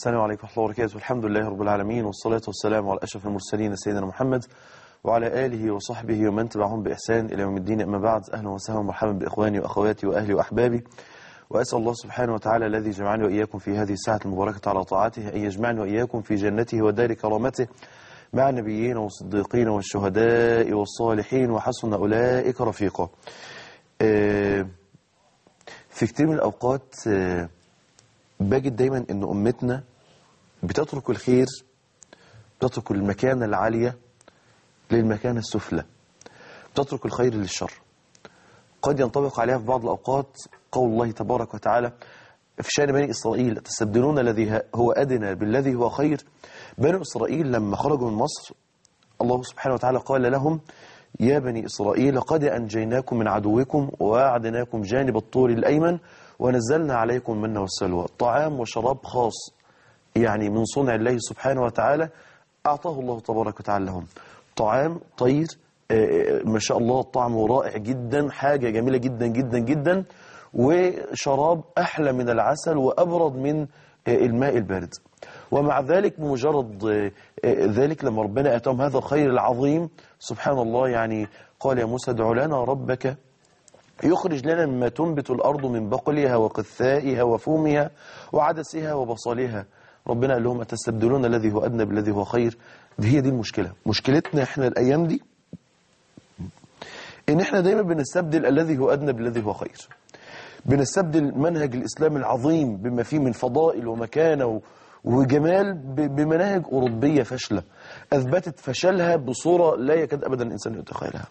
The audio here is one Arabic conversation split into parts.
السلام عليكم ورحمة الله وبركاته. الحمد لله رب العالمين، والصلاة والسلام على أشرف المرسلين سيدنا محمد وعلى آله وصحبه ومن تبعهم بإحسان إلى يوم الدين. أما بعد، أهلا وسهلا ومرحبا بإخواني وأخواتي وأهلي وأحبابي، وأسأل الله سبحانه وتعالى الذي جمعني وإياكم في هذه الساعة المباركة على طاعته أن يجمعني وإياكم في جنته ودار كرامته مع النبيين والصديقين والشهداء والصالحين وحسن أولئك رفيقا. في كتير من الأوقات بجد دايما أن أمتنا بتترك الخير، بتترك المكانة العالية للمكانة السفلى، بتترك الخير للشر. قد ينطبق عليها في بعض الأوقات قول الله تبارك وتعالى في شأن بني إسرائيل: تستبدلون الذي هو أدنى بالذي هو خير. بني إسرائيل لما خرجوا من مصر الله سبحانه وتعالى قال لهم: يا بني إسرائيل قد أنجيناكم من عدوكم ووعدناكم جانب الطور الأيمن ونزلنا عليكم المن والسلوى، طعام وشراب خاص يعني من صنع الله سبحانه وتعالى أعطاه الله تبارك وتعالى لهم. طعام طير ما شاء الله طعمه رائع جدا، حاجة جميلة جدا جدا جدا، وشراب أحلى من العسل وأبرد من الماء البارد. ومع ذلك بمجرد ذلك لما ربنا أتاهم هذا الخير العظيم سبحان الله، يعني قال: يا موسى ادع لنا ربك يخرج لنا مما تنبت الأرض من بقلها وقثائها وفومها وعدسها وبصلها. ربنا قال لهم: أتستبدلون الذي هو أدنى بالذي هو خير. هي دي المشكلة. مشكلتنا احنا الأيام دي إن احنا دايما بنستبدل الذي هو أدنى بالذي هو خير. بنستبدل منهج الإسلام العظيم بما فيه من فضائل ومكانة وجمال بمناهج أوروبية فاشلة أثبتت فشلها بصورة لا يكاد أبدا الإنسان يتخيلها.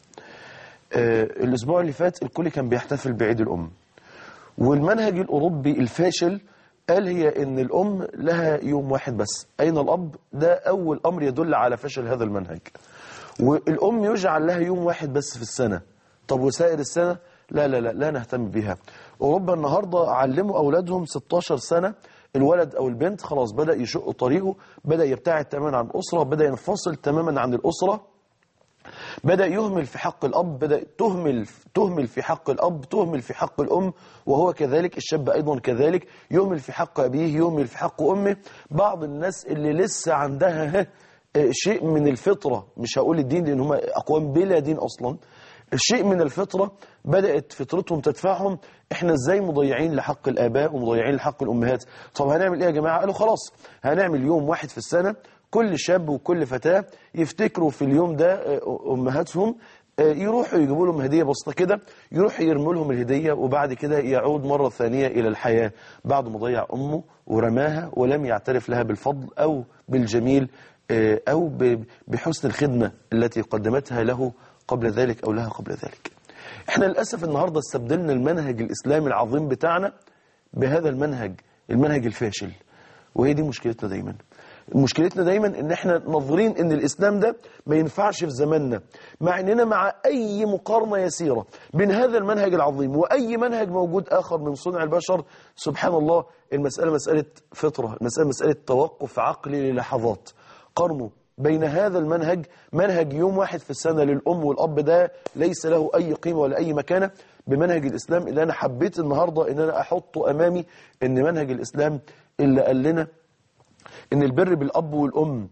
الأسبوع اللي فات الكل كان بيحتفل بعيد الأم، والمنهج الأوروبي الفاشل قال هي إن الأم لها يوم واحد بس. أين الأب؟ ده أول أمر يدل على فشل هذا المنهج. والأم يجعل لها يوم واحد بس في السنة. طب وسائر السنة؟ لا لا لا لا نهتم بها. أوروبا النهاردة علموا أولادهم 16 سنة الولد أو البنت خلاص بدأ يشق طريقه، بدأ يبتعد تماما عن الأسرة، بدأ ينفصل تماما عن الأسرة، بدأ يهمل في حق الأب، بدأ تهمل في حق الأب، تهمل في حق الأم، وهو كذلك الشاب أيضا كذلك يهمل في حق أبيه، يهمل في حق أمه. بعض الناس اللي لسه عندها شيء من الفطرة، مش هقول الدين لأن هم أقوام بلا دين أصلا، الشيء من الفطرة بدأت فطرتهم تدفعهم احنا ازاي مضيعين لحق الآباء ومضيعين لحق الأمهات. طب هنعمل ايه يا جماعة؟ قالوا خلاص هنعمل يوم واحد في السنة كل شاب وكل فتاة يفتكروا في اليوم ده أمهاتهم، يروحوا يجيبوا لهم هدية بسيطة كده، يروحوا يرموا لهم الهدية، وبعد كده يعود مرة ثانية إلى الحياة بعد ما ضيع أمه ورماها ولم يعترف لها بالفضل أو بالجميل أو بحسن الخدمة التي قدمتها له قبل ذلك أو لها قبل ذلك. احنا للأسف النهاردة استبدلنا المنهج الإسلامي العظيم بتاعنا بهذا المنهج الفاشل، وهي دي مشكلتنا دايما. مشكلتنا دايما ان احنا نظرين ان الإسلام ده ما ينفعش في زماننا، مع اننا مع اي مقارنة يسيرة بين هذا المنهج العظيم واي منهج موجود اخر من صنع البشر سبحان الله المسألة مسألة فطرة، المسألة مسألة توقف عقلي للحظات. قارنوا بين هذا المنهج، منهج يوم واحد في السنة للأم والأب ده ليس له أي قيمة ولا أي مكانة، بمنهج الإسلام اللي أنا حبيت النهاردة إن أنا أحطه أمامي، إن منهج الإسلام اللي قال لنا إن البر بالأب والأم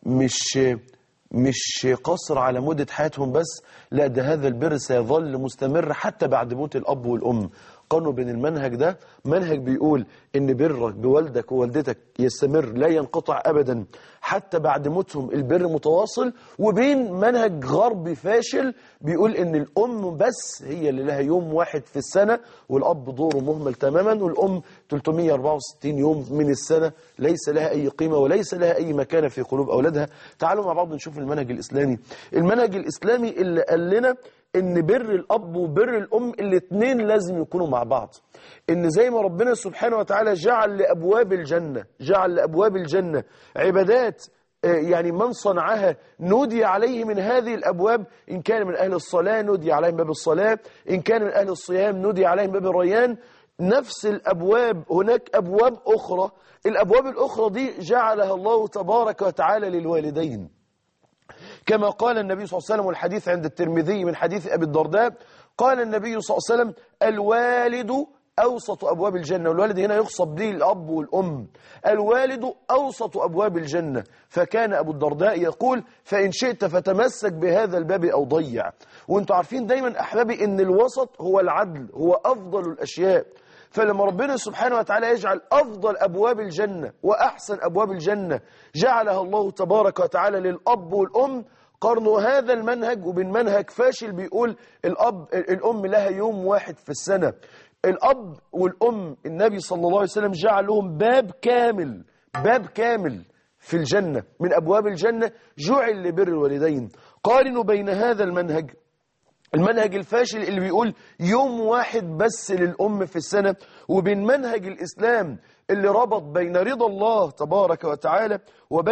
مش قصر على مدة حياتهم بس، لا ده هذا البر سيظل مستمر حتى بعد موت الأب والأم. قارنوا بين المنهج ده، منهج بيقول إن برك بوالدك ووالدتك يستمر لا ينقطع أبدا حتى بعد موتهم البر متواصل، وبين منهج غربي فاشل بيقول إن الأم بس هي اللي لها يوم واحد في السنة والأب دوره مهمل تماما، والأم 364 يوم من السنة ليس لها أي قيمة وليس لها أي مكانة في قلوب أولادها. تعالوا مع بعض نشوف المنهج الإسلامي. المنهج الإسلامي اللي قال لنا ان بر الاب وبر الام الاثنين لازم يكونوا مع بعض، ان زي ما ربنا سبحانه وتعالى جعل لابواب الجنه عبادات يعني من صنعها نودي عليه من هذه الابواب، ان كان من اهل الصلاه نودي عليه من باب الصلاه، ان كان من اهل الصيام نودي عليه من باب الريان. نفس الابواب هناك ابواب اخرى، الابواب الاخرى دي جعلها الله تبارك وتعالى للوالدين، كما قال النبي صلى الله عليه وسلم، والحديث عند الترمذي من حديث أبي الدرداء، قال النبي صلى الله عليه وسلم: الوالد أوسط أبواب الجنة، والوالد هنا يخصب به الأب والأم. الوالد أوسط أبواب الجنة، فكان أبو الدرداء يقول: فإن شئت فتمسك بهذا الباب أو ضيع. وانتوا عارفين دايما أحبابي إن الوسط هو العدل، هو أفضل الأشياء. فلما ربنا سبحانه وتعالى يجعل أفضل أبواب الجنة وأحسن أبواب الجنة جعلها الله تبارك وتعالى للأب والأم، قارنوا هذا المنهج وبين منهج فاشل بيقول الأم لها يوم واحد في السنة. الأب والأم النبي صلى الله عليه وسلم جعل لهم باب كامل، باب كامل في الجنة من أبواب الجنة جعل لبر الوالدين. قارنوا بين هذا المنهج الفاشل اللي بيقول يوم واحد بس للأم في السنة، وبين منهج الإسلام اللي ربط بين رضا الله تبارك وتعالى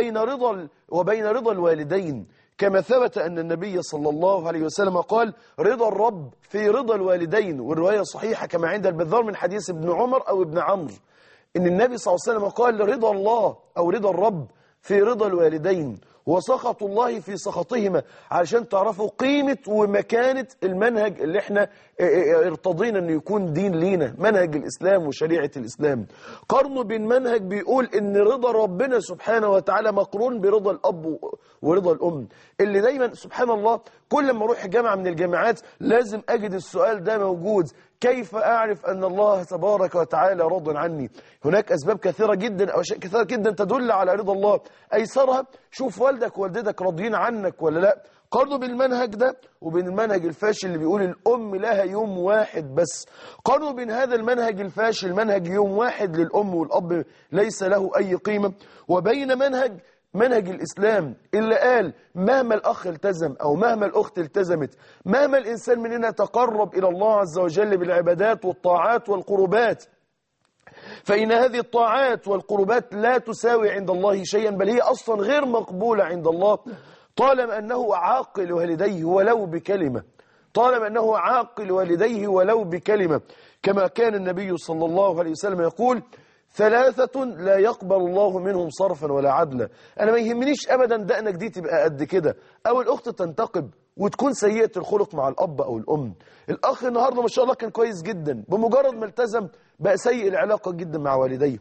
وبين رضا الوالدين، كما ثبت أن النبي صلى الله عليه وسلم قال: رضا الرب في رضا الوالدين. والرواية صحيحة كما عند البذار من حديث ابن عمر أو ابن عمرو، إن النبي صلى الله عليه وسلم قال: رضا الله أو رضا الرب في رضا الوالدين، وسخط الله في سخطهما، علشان تعرفوا قيمة ومكانة المنهج اللي احنا ارتضينا انه يكون دين لينا، منهج الإسلام وشريعة الإسلام. قارنوا بين منهج بيقول ان رضا ربنا سبحانه وتعالى مقرون برضا الأب ورضا الأم، اللي دايما سبحان الله كل ما اروح جامعة من الجامعات لازم أجد السؤال ده موجود: كيف أعرف أن الله تبارك وتعالى راض عني؟ هناك أسباب كثيرة جدا أو أشياء كثيرة جدا تدل على رضا الله، أيسرها شوف والدك ووالدتك راضيين عنك ولا لا. قارنوا بين المنهج ده وبين المنهج الفاشل اللي بيقول الأم لها يوم واحد بس. قارنوا بين هذا المنهج الفاشل، منهج يوم واحد للأم والأب ليس له أي قيمة، وبين منهج الإسلام اللي قال مهما الأخ التزم أو مهما الأخت التزمت، مهما الإنسان مننا تقرب إلى الله عز وجل بالعبادات والطاعات والقربات، فإن هذه الطاعات والقربات لا تساوي عند الله شيئا، بل هي أصلا غير مقبولة عند الله طالما أنه عاقل والديه ولو بكلمة، طالما أنه عاقل والديه ولو بكلمة. كما كان النبي صلى الله عليه وسلم يقول: 3 لا يقبل الله منهم صرفا ولا عدلا. أنا ما يهمنيش أبدا دقنك دي تبقى قد كده، أو الأخت تنتقب وتكون سيئة الخلق مع الأب أو الأم. الأخ النهاردة ما شاء الله كان كويس جدا، بمجرد ما التزم بقى سيء العلاقة جدا مع والديه.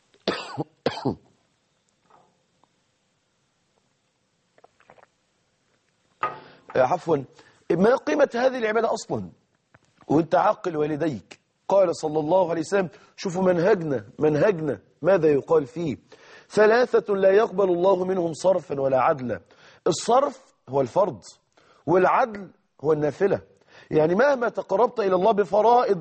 عفوا، ما قيمة هذه العبادة أصلا وانت عاقل والديك؟ قال صلى الله عليه وسلم، شوفوا منهجنا ماذا يقال فيه: 3 لا يقبل الله منهم صرفا ولا عدلا. الصرف هو الفرض، والعدل هو النافلة. يعني مهما تقربت إلى الله بفرائض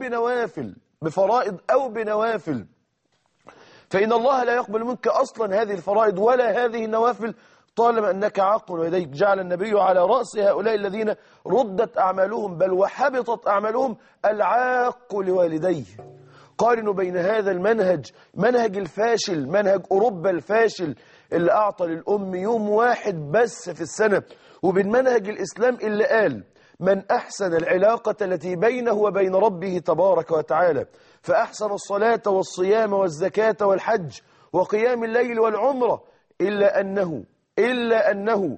أو بنوافل فإن الله لا يقبل منك أصلا هذه الفرائض ولا هذه النوافل طالما أنك عاقل والديك. جعل النبي على رأس هؤلاء الذين ردت أعمالهم بل وحبطت أعمالهم العاق لوالديه. قارنوا بين هذا منهج الفاشل، منهج أوروبا الفاشل اللي أعطى للأم يوم واحد بس في السنة، وبين منهج الإسلام اللي قال: من أحسن العلاقة التي بينه وبين ربه تبارك وتعالى فأحسن الصلاة والصيام والزكاة والحج وقيام الليل والعمرة إلا أنه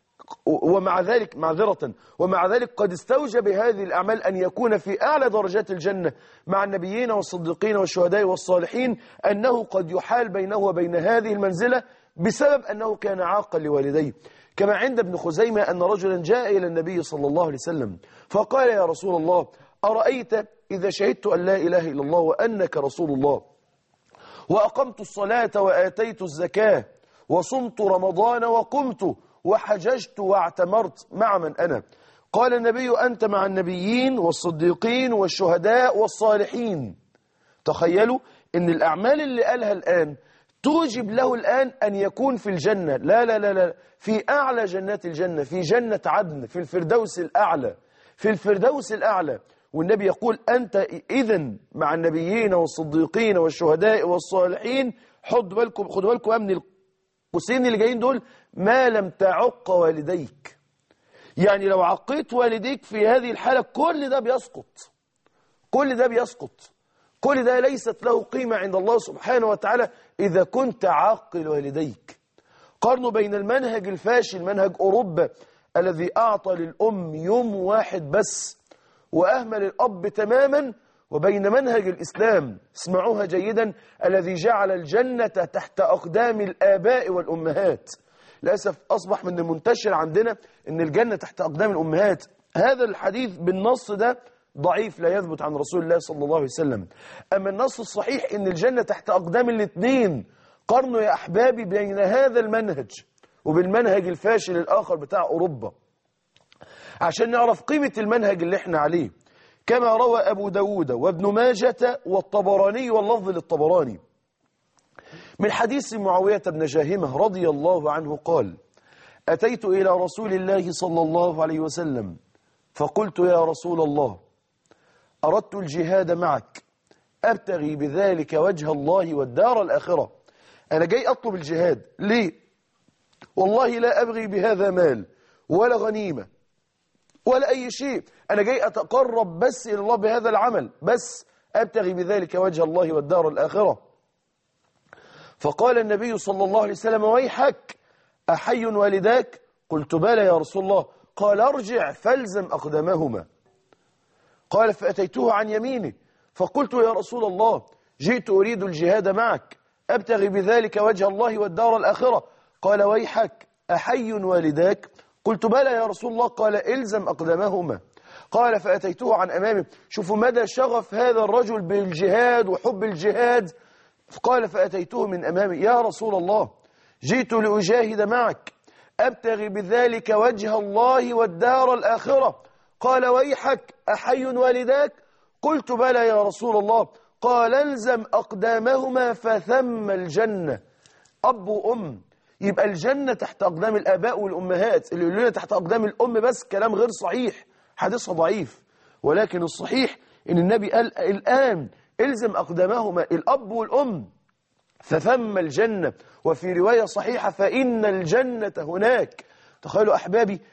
ومع ذلك قد استوجب هذه الأعمال أن يكون في أعلى درجات الجنة مع النبيين والصديقين والشهداء والصالحين، أنه قد يحال بينه وبين هذه المنزلة بسبب أنه كان عاقا لوالديه. كما عند ابن خزيمة أن رجلا جاء إلى النبي صلى الله عليه وسلم فقال: يا رسول الله، أرأيت إذا شهدت أن لا إله إلا الله وأنك رسول الله وأقمت الصلاة وآتيت الزكاة وصمت رمضان وقمت وحججت واعتمرت، مع من أنا؟ قال النبي: أنت مع النبيين والصديقين والشهداء والصالحين. تخيلوا أن الأعمال اللي قالها الآن توجب له الآن أن يكون في الجنة، لا في أعلى جنات الجنة، في جنة عدن، في الفردوس الأعلى. والنبي يقول: أنت إذن مع النبيين والصديقين والشهداء والصالحين. خدوا بالكم من القوسين اللي جايين دول: ما لم تعق والديك. يعني لو عقيت والديك في هذه الحالة كل ده بيسقط، كل ده ليست له قيمة عند الله سبحانه وتعالى إذا كنت عاقل والديك. قارنوا بين المنهج الفاشل، منهج أوروبا الذي أعطى للأم يوم واحد بس وأهمل الأب تماما، وبين منهج الإسلام، اسمعوها جيدا، الذي جعل الجنة تحت أقدام الآباء والأمهات. للأسف أصبح من المنتشر عندنا أن الجنة تحت أقدام الأمهات. هذا الحديث بالنص ده ضعيف، لا يثبت عن رسول الله صلى الله عليه وسلم. أما النص الصحيح أن الجنة تحت أقدام الاثنين. قارنوا يا أحبابي بين هذا المنهج وبالمنهج الفاشل الآخر بتاع أوروبا عشان نعرف قيمة المنهج اللي احنا عليه. كما روى أبو داود وابن ماجة والطبراني واللفظ للطبراني من حديث معاوية بن جاهمة رضي الله عنه قال: أتيت إلى رسول الله صلى الله عليه وسلم فقلت: يا رسول الله، أردت الجهاد معك أبتغي بذلك وجه الله والدار الآخرة. أنا جاي أطلب الجهاد ليه؟ والله لا أبغي بهذا مال ولا غنيمة ولا أي شيء، أنا جاي أتقرب بس إلى الله بهذا العمل، بس أبتغي بذلك وجه الله والدار الآخرة. فقال النبي صلى الله عليه وسلم: ويحك، أحي والداك؟ قلت: بلى يا رسول الله. قال: ارجع فالزم أقدامهما. قال: فأتيته عن يمينه فقلت: يا رسول الله، جئت أريد الجهاد معك أبتغي بذلك وجه الله والدار الآخرة. قال: ويحك، أحي والداك؟ قلت: بلى يا رسول الله. قال: إلزم أقدامهما. قال: فأتيته عن أمامه. شوفوا مدى شغف هذا الرجل بالجهاد وحب الجهاد. قال: فأتيته من أمامي. يا رسول الله، جئت لأجاهد معك أبتغي بذلك وجه الله والدار الآخرة. قال: ويحك، أحي والداك؟ قلت: بلى يا رسول الله. قال: الزم أقدامهما فثم الجنة. أب وأم، يبقى الجنة تحت أقدام الآباء والأمهات. اللي يقول لنا تحت أقدام الأم بس كلام غير صحيح، حديثها ضعيف. ولكن الصحيح إن النبي قال الآن إلزم أقدامهما، الأب والأم، فثم الجنة. وفي رواية صحيحة: فإن الجنة هناك. تخيلوا أحبابي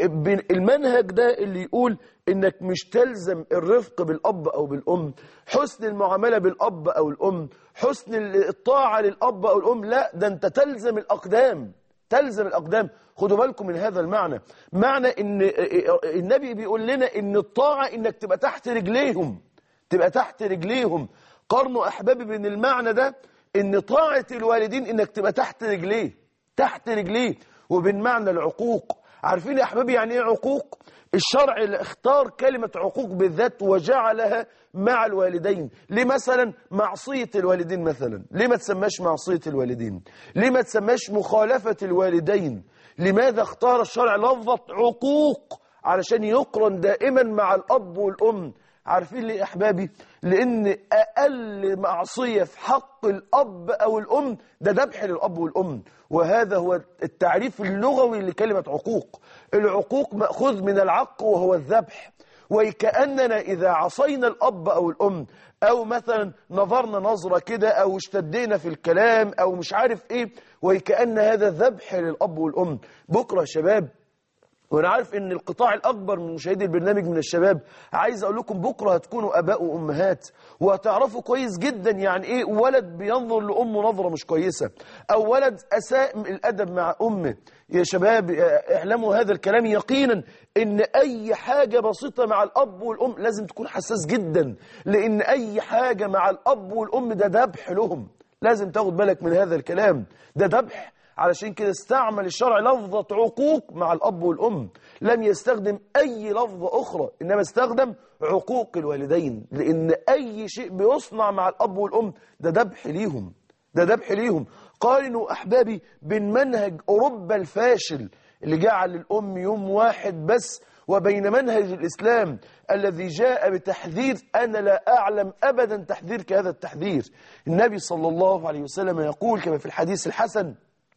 المنهج ده اللي يقول إنك مش تلزم الرفق بالأب أو بالأم، حسن المعاملة بالأب أو الأم، حسن الطاعة للأب أو الأم، لا، ده أنت تلزم الأقدام، تلزم الأقدام. خدوا بالكم من هذا المعنى، معنى إن النبي بيقول لنا إن الطاعة إنك تبقى تحت رجليهم، تبقى تحت رجليهم. قارنوا أحبابي بين المعنى ده إن طاعة الوالدين إنك تبقى تحت رجليه، تحت رجليه، وبين معنى العقوق. عارفين يا أحبابي يعني إيه عقوق؟ الشرع اللي اختار كلمة عقوق بالذات وجعلها مع الوالدين. ليه مثلا معصية الوالدين؟ مثلا ليه ما تسماش معصية الوالدين؟ ليه ما تسماش مخالفة الوالدين؟ لماذا اختار الشرع لفظة عقوق علشان يقرن دائما مع الأب والأم؟ عارفين ليه يا أحبابي؟ لأن أقل معصية في حق الأب أو الأم ده ذبح للأب والأم، وهذا هو التعريف اللغوي لكلمة عقوق. العقوق مأخوذ من العق وهو الذبح. وكأننا إذا عصينا الأب أو الأم أو مثلا نظرنا نظرة كده أو اشتدينا في الكلام أو مش عارف إيه، وكأن هذا ذبح للأب والأم. بكرة يا شباب، وانا عارف ان القطاع الاكبر من مشاهدي البرنامج من الشباب، عايز اقول لكم بكره هتكونوا اباء وامهات وهتعرفوا كويس جدا يعني ايه ولد بينظر لامه نظره مش كويسه، او ولد اساء الادب مع امه. يا شباب اعلموا هذا الكلام يقينا، ان اي حاجه بسيطه مع الاب والام لازم تكون حساس جدا، لان اي حاجه مع الاب والام ده ذبح لهم. لازم تاخد بالك من هذا الكلام، ده ذبح. علشان كده استعمل الشرع لفظة عقوق مع الأب والأم، لم يستخدم أي لفظة أخرى، إنما استخدم عقوق الوالدين، لأن أي شيء بيصنع مع الأب والأم ده ذبح ليهم، ده ذبح ليهم. قارنوا أحبابي بين منهج أوروبا الفاشل اللي جعل الأم يوم واحد بس، وبين منهج الإسلام الذي جاء بتحذير أنا لا أعلم أبدا تحذير كهذا التحذير. النبي صلى الله عليه وسلم يقول كما في الحديث الحسن: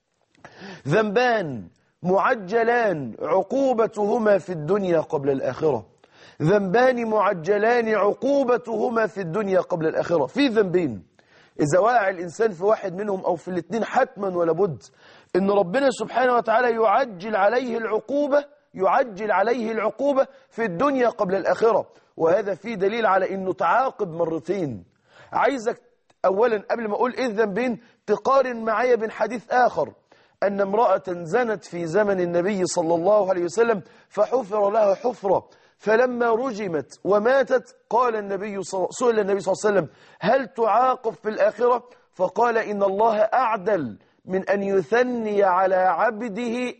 ذنبان معجلان عقوبتهما في الدنيا قبل الآخرة. ذنبان معجلان عقوبتهما في الدنيا قبل الآخرة. في ذنبين إذا وقع الإنسان في واحد منهم أو في الاثنين حتما ولا بد إن ربنا سبحانه وتعالى يعجل عليه العقوبة، يعجل عليه العقوبة في الدنيا قبل الآخرة. وهذا فيه دليل على إنه تعاقب مرتين. عايزك أولا قبل ما أقول إيه الذنبين تقارن معايا بين حديث آخر، أن امرأة زنت في زمن النبي صلى الله عليه وسلم فحفر لها حفرة فلما رجمت وماتت سئل النبي صلى الله عليه وسلم هل تعاقب في الآخرة؟ فقال إن الله أعدل من أن يثني على عبده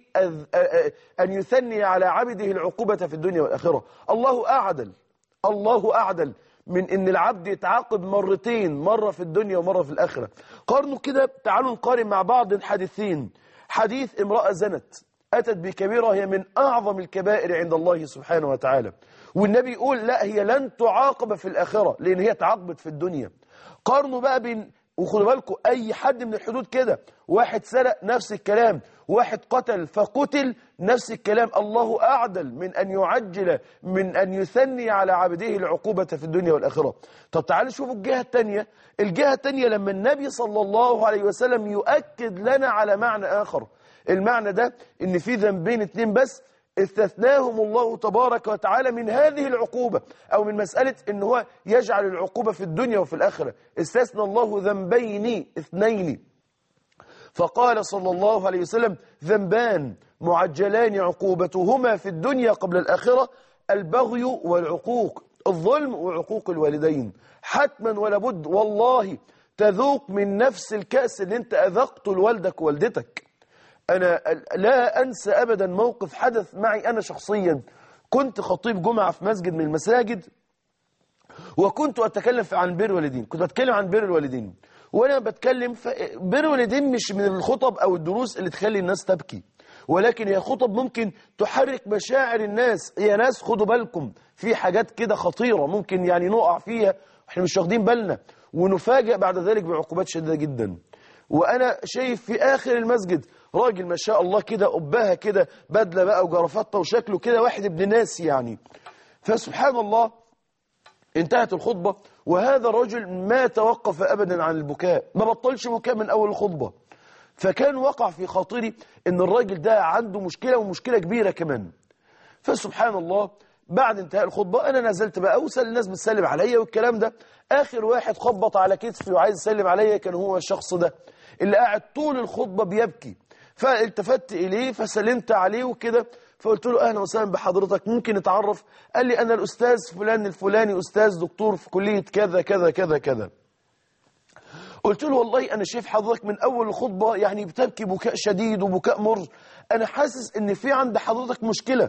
العقوبة في الدنيا والآخرة. الله أعدل من أن العبد يتعاقب مرتين، مرة في الدنيا ومرة في الآخرة. قارنوا كده، تعالوا نقارن مع بعض الحديثين. حديث امرأة زنت أتت بكبيرة هي من أعظم الكبائر عند الله سبحانه وتعالى، والنبي يقول لا، هي لن تعاقب في الآخرة لأن هي تعاقبت في الدنيا. قارنوا بقى بين، وخدوا بالكم أي حد من الحدود كده، واحد سرق نفس الكلام، واحد قتل فقتل نفس الكلام. الله أعدل من أن يثني على عبده العقوبة في الدنيا والآخرة. طب تعالوا شوفوا الجهة التانية لما النبي صلى الله عليه وسلم يؤكد لنا على معنى آخر. المعنى ده إن في ذنبين اتنين بس استثناهم الله تبارك وتعالى من هذه العقوبة، أو من مسألة إن هو يجعل العقوبة في الدنيا وفي الآخرة. استثنى الله ذنبين اثنين، فقال صلى الله عليه وسلم ذنبان معجلان عقوبتهما في الدنيا قبل الآخرة: البغي والعقوق، الظلم وعقوق الوالدين. حتما ولا بد والله تذوق من نفس الكأس اللي انت أذقته لوالدك ووالدتك. أنا لا أنسى أبدا موقف حدث معي أنا شخصيا. كنت خطيب جمعة في مسجد من المساجد، وكنت أتكلم عن بر الوالدين. كنت بتكلم عن بر الوالدين، وأنا بتكلم بر الوالدين مش من الخطب أو الدروس اللي تخلي الناس تبكي، ولكن هي خطب ممكن تحرك مشاعر الناس. يا ناس خدوا بالكم، في حاجات كده خطيرة ممكن يعني نقع فيها واحنا مش واخدين بالنا، ونفاجئ بعد ذلك بعقوبات شديدة جدا. وأنا شايف في آخر المسجد راجل ما شاء الله كده، قبها كده، بدلة بقى وجرافطة وشكله كده واحد ابن ناس يعني. فسبحان الله انتهت الخطبة وهذا الرجل ما توقف أبدا عن البكاء، ما بطلش بكاء من أول الخطبة. فكان وقع في خاطري ان الراجل ده عنده مشكلة، ومشكلة كبيرة كمان. فسبحان الله بعد انتهاء الخطبة أنا نزلت بقى أوصل، الناس بتسلم عليا والكلام ده. آخر واحد خبط على كتفي وعايز يسلم عليا كان هو الشخص ده اللي قاعد طول الخطبة بيبكي. فالتفت إليه فسلمت عليه وكده، فقلت له أهلا وسهلا بحضرتك، ممكن نتعرف؟ قال لي أنا الأستاذ فلان الفلاني، أستاذ دكتور في كلية كذا كذا كذا كذا. قلت له والله أنا شايف حضرتك من أول الخطبة يعني بتبكي بكاء شديد وبكاء مر، أنا حاسس إن في عند حضرتك مشكلة،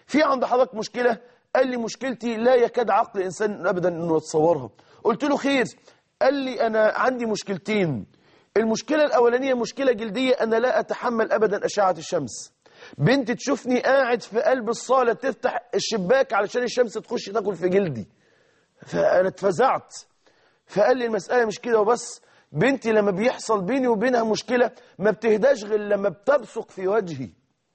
قال لي مشكلتي لا يكاد عقل إنسان أبدا أنه يتصورها. قلت له خير؟ قال لي أنا عندي مشكلتين. المشكلة الأولانية مشكلة جلدية، أنا لا أتحمل أبدا أشعة الشمس. بنتي تشوفني قاعد في قلب الصالة تفتح الشباك علشان الشمس تخش تاكل في جلدي، فأنا اتفزعت. فقال لي المسألة مش كده وبس، بنتي لما بيحصل بيني وبينها مشكلة ما بتهداش غير لما بتبصق في وجهي.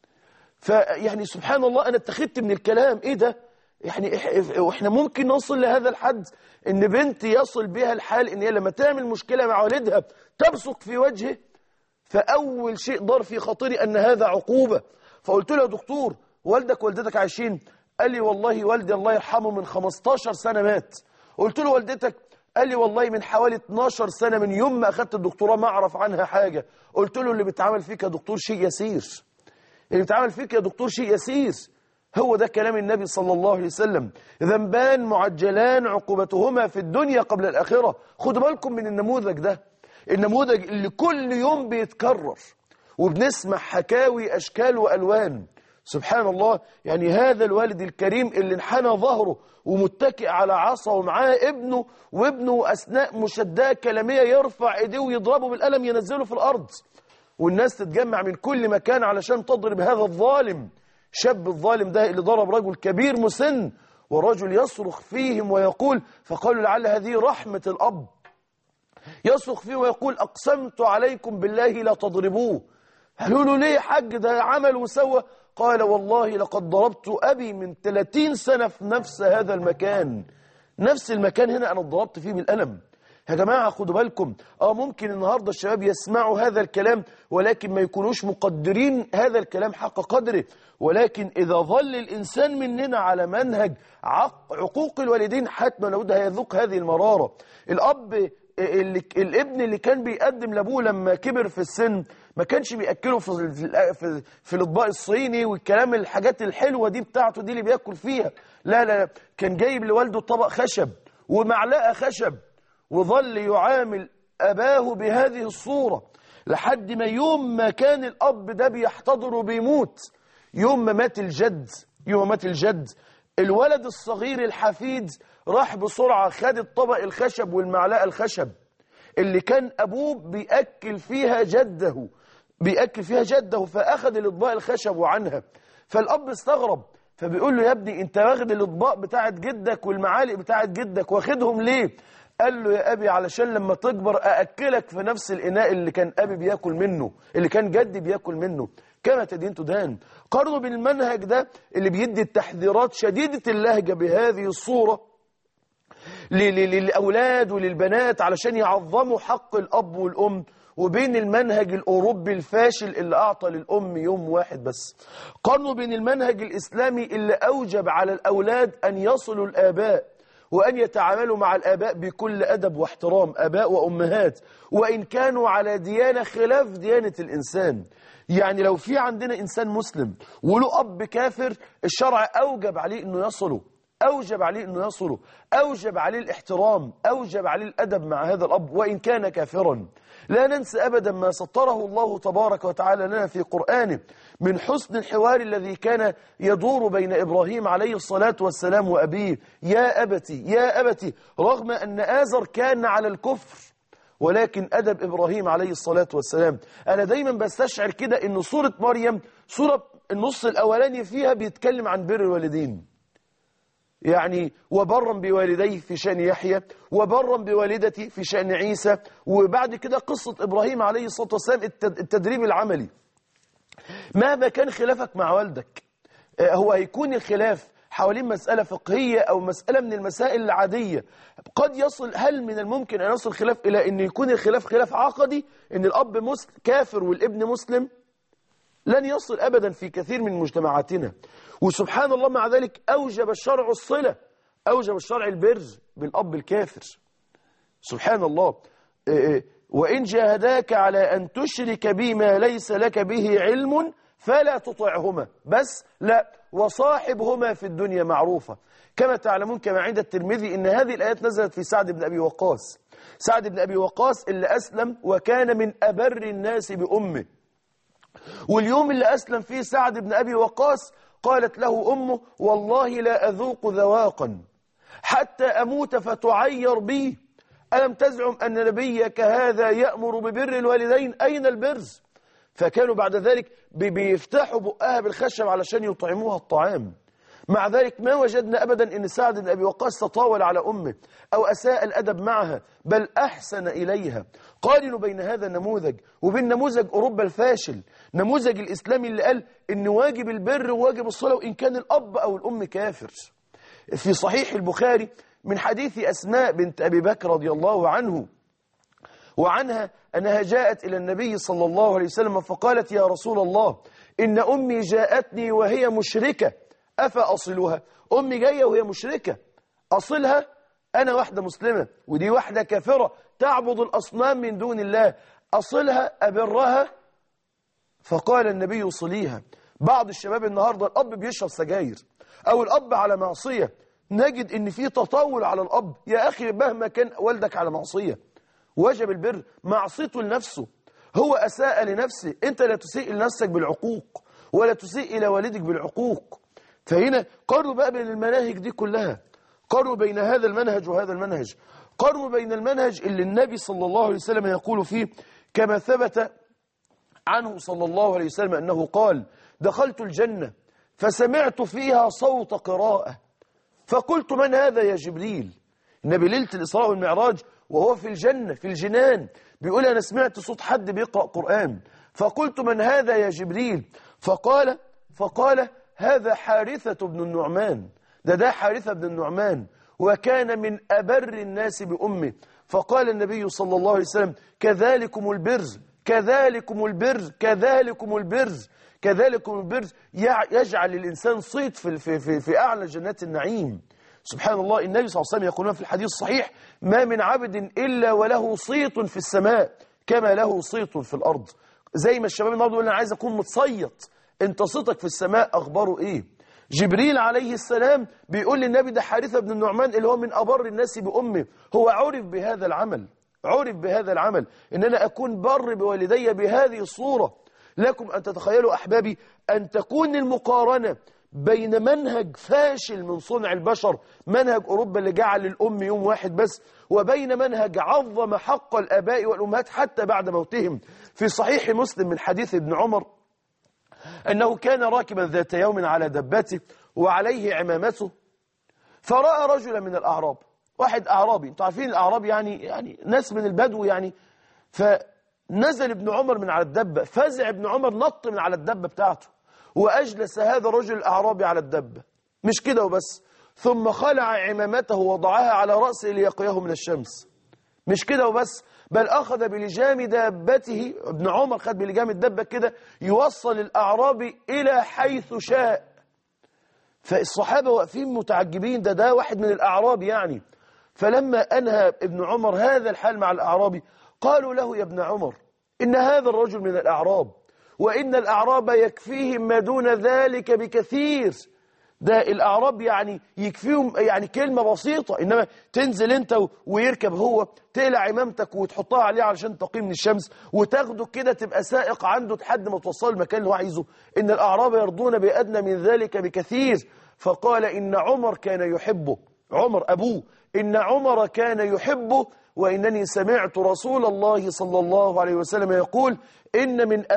فيعني سبحان الله أنا اتخذت من الكلام إيه ده، يعني إحنا ممكن نوصل لهذا الحد إن بنتي يصل بها الحال إن هي لما تعمل مشكلة مع والدها تبصق في وجهه. فأول شيء ضر في خاطري أن هذا عقوبة. فقلت له يا دكتور والدك والدتك عايشين؟ قال لي والله والدي الله يرحمه من 15 سنة مات. قلت له والدتك؟ قال لي والله من حوالي 12 سنة من يوم ما أخذت الدكتوراه ما أعرف عنها حاجة. قلت له اللي بيتعامل فيك يا دكتور شيء يسير، اللي بيتعامل فيك يا دكتور شيء يسير. هو ده كلام النبي صلى الله عليه وسلم، ذنبان معجلان عقوبتهما في الدنيا قبل الآخرة. خدوا بالكم من النموذج ده، النموذج اللي كل يوم بيتكرر وبنسمع حكاوي أشكال وألوان. سبحان الله، يعني هذا الوالد الكريم اللي انحنى ظهره ومتكئ على عصا ومعاه ابنه، وابنه أثناء مشادة كلامية يرفع ايديه ويضربه بالقلم ينزله في الأرض، والناس تتجمع من كل مكان علشان تضرب هذا الظالم. شاب الظالم ده اللي ضرب رجل كبير مسن، والرجل يصرخ فيهم ويقول، فقالوا لعل هذه رحمة الأب، يصرخ فيه ويقول أقسمت عليكم بالله لا تضربوه. قالوا له ليه يا حاج ده عمل وسوى؟ قال والله لقد ضربت أبي من 30 سنة في نفس هذا المكان، نفس المكان هنا أنا ضربت فيه بالقلم. يا جماعة خدوا بالكم، ممكن النهاردة الشباب يسمعوا هذا الكلام ولكن ما يكونوش مقدرين هذا الكلام حق قدره. ولكن إذا ظل الإنسان مننا على منهج عقوق الوالدين حتما لابد هيذوق هذه المرارة. الابن اللي كان بيقدم لابوه لما كبر في السن ما كانش بيأكله في الأطباق الصيني والكلام الحاجات الحلوة دي بتاعته دي اللي بيأكل فيها، لا لا لا، كان جايب لوالده طبق خشب ومعلقة خشب، وظل يعامل أباه بهذه الصورة لحد ما يوم ما كان الأب ده بيحتضر وبيموت، يوم ما مات الجد، الولد الصغير الحفيد راح بسرعة خد الطبق الخشب والمعلقة الخشب اللي كان أبوه بيأكل فيها جده، فأخذ الأطباق الخشب وعنها. فالأب استغرب، فبيقول له: يا ابني أنت واخد الأطباق بتاعت جدك والمعالق بتاعت جدك، واخدهم ليه؟ قال له: يا أبي علشان لما تكبر أأكلك في نفس الإناء اللي كان أبي بياكل منه، اللي كان جدي بياكل منه. كما تدين تدان. قارنوا بين المنهج ده اللي بيدي التحذيرات شديدة اللهجة بهذه الصورة للأولاد وللبنات علشان يعظموا حق الأب والأم، وبين المنهج الأوروبي الفاشل اللي أعطى للأم يوم واحد بس. قارنوا بين المنهج الإسلامي اللي أوجب على الأولاد أن يصلوا الآباء وأن يتعاملوا مع الآباء بكل أدب واحترام، آباء وأمهات، وإن كانوا على ديانة خلاف ديانة الإنسان. يعني لو في عندنا إنسان مسلم وله أب كافر، الشرع أوجب عليه أنه يصله، أوجب عليه الاحترام، أوجب عليه الأدب مع هذا الأب وإن كان كافرا. لا ننسى أبدا ما سطره الله تبارك وتعالى لنا في قرآنه من حسن الحوار الذي كان يدور بين إبراهيم عليه الصلاة والسلام وأبيه: يا أبتي، رغم أن آزر كان على الكفر، ولكن أدب إبراهيم عليه الصلاة والسلام. أنا دايما بستشعر كده أن سورة مريم، سورة النص الأولاني فيها بيتكلم عن بر الوالدين، يعني وبرا بوالديه في شأن يحيى، وبرا بوالدتي في شأن عيسى، وبعد كده قصة إبراهيم عليه الصلاة والسلام، التدريب العملي. مهما كان خلافك مع والدك، هو هيكون الخلاف حوالين مسألة فقهية أو مسألة من المسائل العادية، قد يصل، هل من الممكن أن يصل خلاف إلى أن يكون الخلاف خلاف عقدي، أن الأب مسلم كافر والابن مسلم؟ لن يصل أبدا في كثير من مجتمعاتنا. وسبحان الله مع ذلك أوجب الشرع الصلة، أوجب الشرع البر بالأب الكافر. سبحان الله. وإن جاهداك على أن تشرك بما ليس لك به علم فلا تطعهما، بس لا، وصاحبهما في الدنيا معروفة. كما تعلمون كما عند الترمذي إن هذه الآيات نزلت في سعد بن أبي وقاص. سعد بن أبي وقاص اللي أسلم وكان من أبر الناس بأمه، واليوم اللي أسلم فيه سعد بن أبي وقاص قالت له أمه: والله لا أذوق ذواقا حتى أموت فتعير بي، ألم تزعم أن نبيك هذا يأمر ببر الوالدين؟ أين البر؟ فكانوا بعد ذلك بيفتحوا بقها بالخشب علشان يطعموها الطعام. مع ذلك ما وجدنا أبدا أن سعد بن أبي وقاص تطاول على أمه أو أساء الأدب معها، بل أحسن إليها. قارنوا بين هذا النموذج وبين نموذج أوروبا الفاشل، نموذج الإسلامي اللي قال إن واجب البر وواجب الصلة وإن كان الأب أو الأم كافر. في صحيح البخاري من حديث أسماء بنت أبي بكر رضي الله عنه وعنها أنها جاءت إلى النبي صلى الله عليه وسلم فقالت: يا رسول الله، إن أمي جاءتني وهي مشركة أفأصلها؟ أمي جاية وهي مشركة، أصلها؟ أنا واحدة مسلمة ودي واحدة كافرة تعبد الأصنام من دون الله، أصلها أبرها؟ فقال النبي: صليها. بعض الشباب النهاردة الأب بيشرب سجاير أو الأب على معصية، نجد إن في تطاول على الأب. يا أخي مهما كان والدك على معصية وجب البر، معصيته لنفسه، هو أساء لنفسه، أنت لا تسيء لنفسك بالعقوق ولا تسيء إلى والدك بالعقوق. فهنا قارنوا بقى بين المناهج دي كلها، قارنوا بين هذا المنهج وهذا المنهج، قارنوا بين المنهج اللي النبي صلى الله عليه وسلم يقول فيه كما ثبت عنه صلى الله عليه وسلم أنه قال: دخلت الجنة فسمعت فيها صوت قراءة فقلت: من هذا يا جبريل؟ النبي ليلة الإسراء والمعراج وهو في الجنة في الجنان بيقول: أنا سمعت صوت حد بيقرأ قرآن، فقلت: من هذا يا جبريل؟ فقال: هذا حارثة بن النعمان، ده حارثة بن النعمان وكان من أبر الناس بأمه. فقال النبي صلى الله عليه وسلم: كذلكم البر، كذلكم البر، كذلكم البر، كذلكم البر، يجعل الإنسان صيت في أعلى جنات النعيم. سبحان الله. النبي صلى الله عليه وسلم يقولون في الحديث الصحيح: ما من عبد إلا وله صيت في السماء كما له صيت في الأرض. زي ما الشباب النهارده يقول: أنا عايز أكون متصيط، أنت صيتك في السماء أخباره إيه؟ جبريل عليه السلام بيقول للنبي ده حارثة بن النعمان اللي هو من أبر الناس بأمه، هو عرف بهذا العمل، عرف بهذا العمل إن أنا أكون بر بوالدي بهذه الصورة. لكم أن تتخيلوا أحبابي أن تكون المقارنة بين منهج فاشل من صنع البشر، منهج أوروبا اللي جعل الأم يوم واحد بس، وبين منهج عظم حق الآباء والأمهات حتى بعد موتهم. في صحيح مسلم من حديث ابن عمر أنه كان راكبا ذات يوم على دبته وعليه عمامته، فرأى رجلا من الأعراب، واحد أعرابي، انتوا عارفين الأعراب يعني ناس من البدو يعني. فنزل ابن عمر من على الدبة، فزع ابن عمر، نط من على الدبة بتاعته وأجلس هذا الرجل الأعرابي على الدبة. مش كده وبس، ثم خلع عمامته ووضعها على رأسه ليقيه من الشمس. مش كده وبس، بل أخذ بلجام دابته، ابن عمر خد بلجام الدبة كده يوصل الأعرابي إلى حيث شاء. فالصحابة واقفين متعجبين، ده واحد من الأعراب يعني. فلما أنهى ابن عمر هذا الحال مع الأعرابي قالوا له يا ابن عمر إن هذا الرجل من الأعراب، وإن الأعراب يكفيهم ما دون ذلك بكثير. ده الأعراب يعني يكفيهم يعني كلمة بسيطة، إنما تنزل أنت ويركب هو، تقلع عمامتك وتحطها عليه علشان تقي من الشمس، وتاخده كده تبقى سائق عنده لحد ما توصل المكان اللي هو عايزه. إن الأعراب يرضون بأدنى من ذلك بكثير. فقال إن عمر كان يحبه، عمر أبوه، إن عمر كان يحبه، وإنني سمعت رسول الله صلى الله عليه وسلم يقول إن من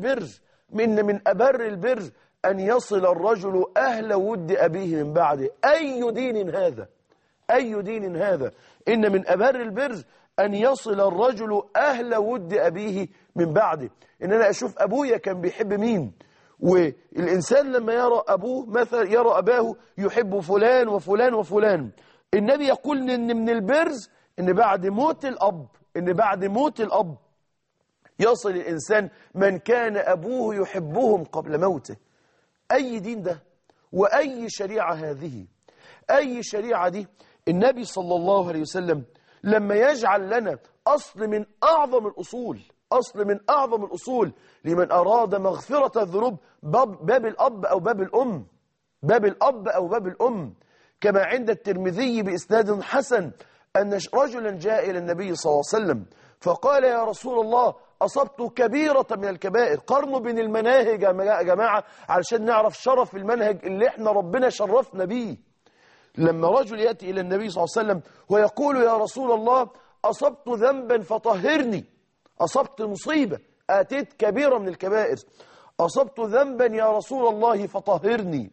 أبر البر أن يصل الرجل أهل ود أبيه من بعده. أي دين هذا؟ أي دين هذا؟ إن من أبر البر أن يصل الرجل أهل ود أبيه من بعده. إن أنا أشوف أبويا كان بيحب مين، والإنسان لما يرى أبوه مثلا يرى أباه يحب فلان وفلان وفلان. النبي يقول إن من البرز إن بعد موت الأب يصل الإنسان من كان أبوه يحبهم قبل موته. أي دين ده؟ وأي شريعة هذه؟ أي شريعة دي؟ النبي صلى الله عليه وسلم لما يجعل لنا أصل من أعظم الأصول لمن أراد مغفرة الذنوب، باب الأب أو باب الأم، باب الأب أو باب الأم. كما عند الترمذي بإسناد حسن أن رجلا جاء إلى النبي صلى الله عليه وسلم فقال يا رسول الله أصبت كبيرة من الكبائر. قارنوا بين المناهج يا جماعة علشان نعرف شرف المنهج اللي احنا ربنا شرفنا بيه. لما رجل يأتي إلى النبي صلى الله عليه وسلم ويقول يا رسول الله أصبت ذنبا فطهرني، أصبت مصيبة، آتيت كبيرة من الكبائر، أصبت ذنبا يا رسول الله فطهرني.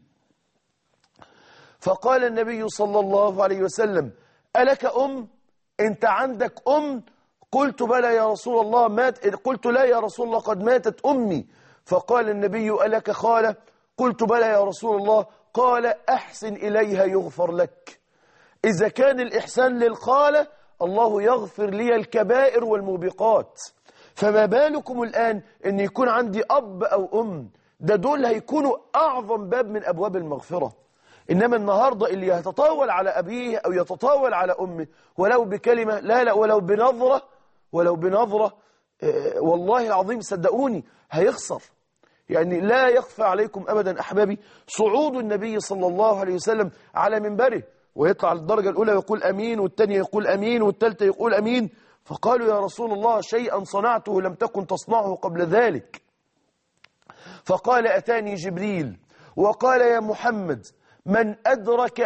فقال النبي صلى الله عليه وسلم ألك أم؟ أنت عندك أم؟ قلت بلى يا رسول الله قلت لا يا رسول الله قد ماتت أمي. فقال النبي ألك خالة؟ قلت بلى يا رسول الله. قال أحسن إليها يغفر لك. إذا كان الإحسان للخالة الله يغفر لي الكبائر والموبقات، فما بالكم الآن أن يكون عندي أب أو أم؟ دول هيكونوا أعظم باب من أبواب المغفرة. إنما النهاردة اللي يتطاول على أبيه أو يتطاول على أمه ولو بكلمة، لا ولو بنظرة والله العظيم صدقوني هيخسر. يعني لا يخفى عليكم أبدا أحبابي صعود النبي صلى الله عليه وسلم على منبره ويطلع الدرجة الأولى يقول أمين، والثانية يقول أمين، والثالثة يقول أمين. فقالوا يا رسول الله شيئا صنعته لم تكن تصنعه قبل ذلك. فقال أتاني جبريل وقال يا محمد من أدرك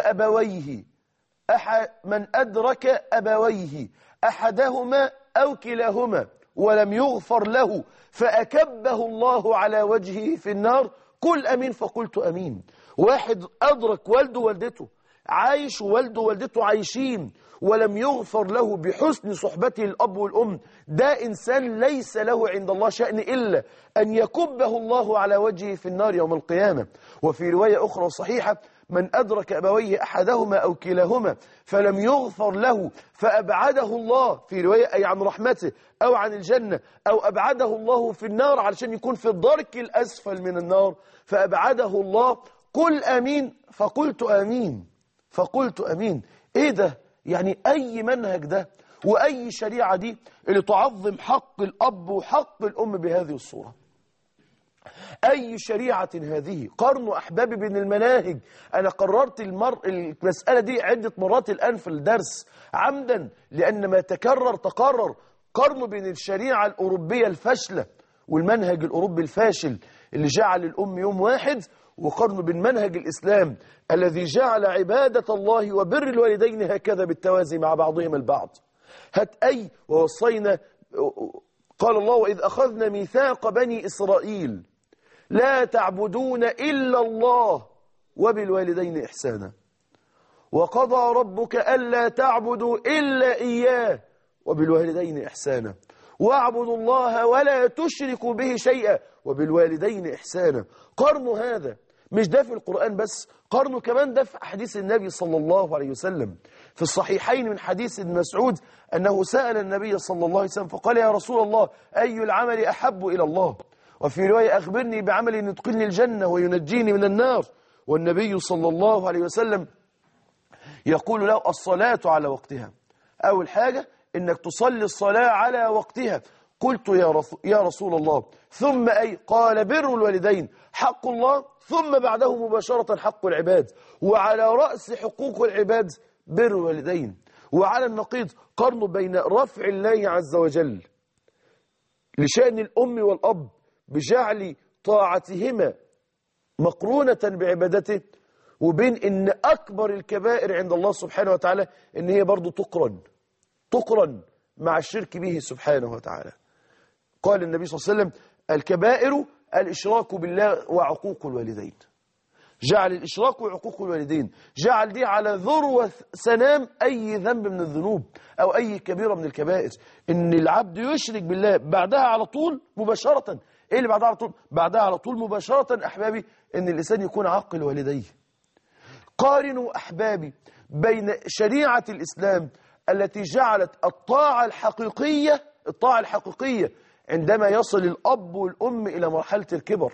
أبويه أحدهما أو كلاهما ولم يغفر له فأكبه الله على وجهه في النار قل أمين. فقلت أمين. واحد أدرك والده ووالدته عايش ووالده ووالدته عايشين ولم يغفر له بحسن صحبته الأب والأم، ده إنسان ليس له عند الله شأن إلا أن يكبه الله على وجهه في النار يوم القيامة. وفي رواية أخرى صحيحة من أدرك أبويه أحدهما أو كلاهما فلم يغفر له فأبعده الله، في رواية أي عن رحمته أو عن الجنة، أو أبعده الله في النار علشان يكون في الدرك الأسفل من النار فأبعده الله قل أمين. فقلت أمين. إيه ده؟ يعني أي منهج ده وأي شريعة دي اللي تعظم حق الأب وحق الأم بهذه الصورة؟ أي شريعة هذه؟ قارنوا أحبابي بين المناهج. أنا قررت المسألة دي عدة مرات الآن في الدرس عمدا، لأن ما تكرر. قارنوا بين الشريعة الأوروبية الفاشلة والمنهج الأوروبي الفاشل اللي جعل الأم يوم واحد، وقارنوا بين منهج الإسلام الذي جعل عبادة الله وبر الوالدين هكذا بالتوازي مع بعضهم البعض. ووصينا، قال الله: وإذ أخذنا ميثاق بني إسرائيل لا تعبدون إلا الله وبالوالدين إحسانا وقضى ربك ألا تعبدوا إلا إياه وبالوالدين إحسانا واعبدوا الله ولا تشركوا به شيئا وبالوالدين إحسانا. قارنوا هذا، مش ده في القرآن بس، قارنوا كمان ده في أحاديث النبي صلى الله عليه وسلم. في الصحيحين من حديث ابن مسعود أنه سأل النبي صلى الله عليه وسلم فقال: يا رسول الله، أي العمل أحب إلى الله؟ وفي رواية: أخبرني بعمل يدخلني الجنة وينجيني من النار. والنبي صلى الله عليه وسلم يقول له: الصلاة على وقتها. أول حاجة إنك تصلي الصلاة على وقتها. قلت: يا رسول الله، ثم أي؟ قال: بر الوالدين حق الله، ثم بعده مباشرة حق العباد، وعلى رأس حقوق العباد بر الوالدين. وعلى النقيض قارنوا بين رفع الله عز وجل لشأن الأم والأب بجعل طاعتهما مقرونة بعبادته، وبين إن أكبر الكبائر عند الله سبحانه وتعالى إن هي برضو تقرن مع الشرك به سبحانه وتعالى. قال النبي صلى الله عليه وسلم: الكبائر الإشراك بالله وعقوق الوالدين. جعل الإشراك وعقوق الوالدين، جعل دي على ذروة سنام أي ذنب من الذنوب أو أي كبيرة من الكبائر، إن العبد يشرك بالله. بعدها على طول مباشرة، إيه اللي بعدها على طول؟ بعدها على طول مباشرة أحبابي إن الإنسان يكون عاقل والديه. قارنوا أحبابي بين شريعة الإسلام التي جعلت الطاعة الحقيقية عندما يصل الأب والأم إلى مرحلة الكبر،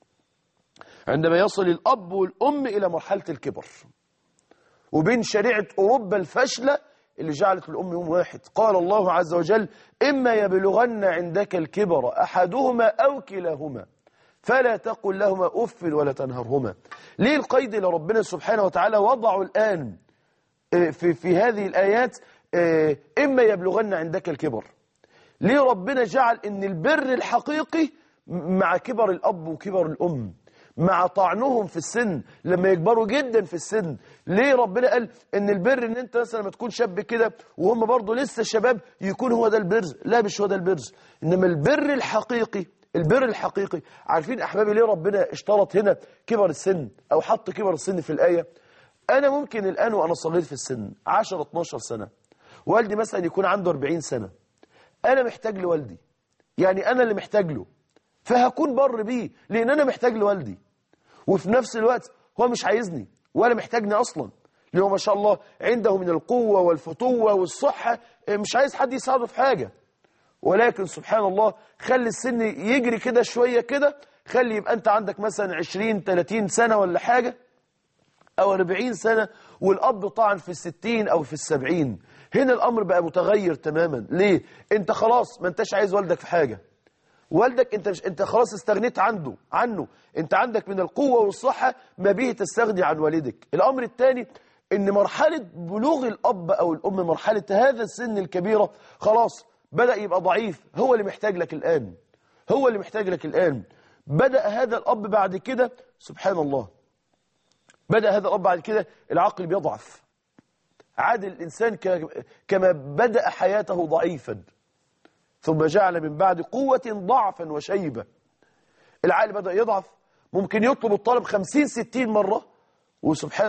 وبين شريعة أوروبا الفاشلة اللي جعلت الأم يوم واحد. قال الله عز وجل: إما يبلغن عندك الكبر أحدهما أو كلاهما فلا تقل لهما أف ولا تنهرهما. ليه القيد اللي ربنا سبحانه وتعالى وضعه الآن في هذه الآيات؟ إما يبلغن عندك الكبر. ليه ربنا جعل إن البر الحقيقي مع كبر الأب وكبر الأم، مع طعنهم في السن لما يكبروا جدا في السن؟ ليه ربنا قال ان البر ان انت مثلا لما تكون شاب كده وهم برضو لسه شباب يكون هو ده البر؟ لا، مش هو ده البر. انما البر الحقيقي، عارفين احبابي ليه ربنا اشترط هنا كبر السن او حط كبر السن في الآية؟ انا ممكن الآن وانا صغير في السن 10-12 سنة، والدي مثلا يكون عنده 40 سنة، انا محتاج لوالدي، يعني انا اللي محتاج له، فهكون بر بيه لان انا محتاج لوالدي. وفي نفس الوقت هو مش عايزني ولا محتاجني أصلا، لأنه ما شاء الله عنده من القوة والفتوة والصحة، مش عايز حد يساعده في حاجة. ولكن سبحان الله خلي السن يجري كده شوية كده، خلي يبقى أنت عندك مثلا 20-30 سنة ولا حاجة أو 40 سنة والأب طعن في 60 أو في 70. هنا الأمر بقى متغير تماما. ليه؟ أنت خلاص ما أنتش عايز والدك في حاجة. والدك انت خلاص استغنيت عنه. انت عندك من القوة والصحة ما به تستغني عن والدك. الامر الثاني ان مرحلة بلوغ الاب او الام، مرحلة هذا السن الكبيرة، خلاص بدأ يبقى ضعيف، هو اللي محتاج لك الآن. بدأ هذا الاب بعد كده سبحان الله، العقل بيضعف، عاد الانسان كما بدأ حياته ضعيفا ثم جعل من بعد قوة ضعفا وشيبة. العقل بدأ يضعف، ممكن يطلب الطلب 50-60 مرة. وسبحان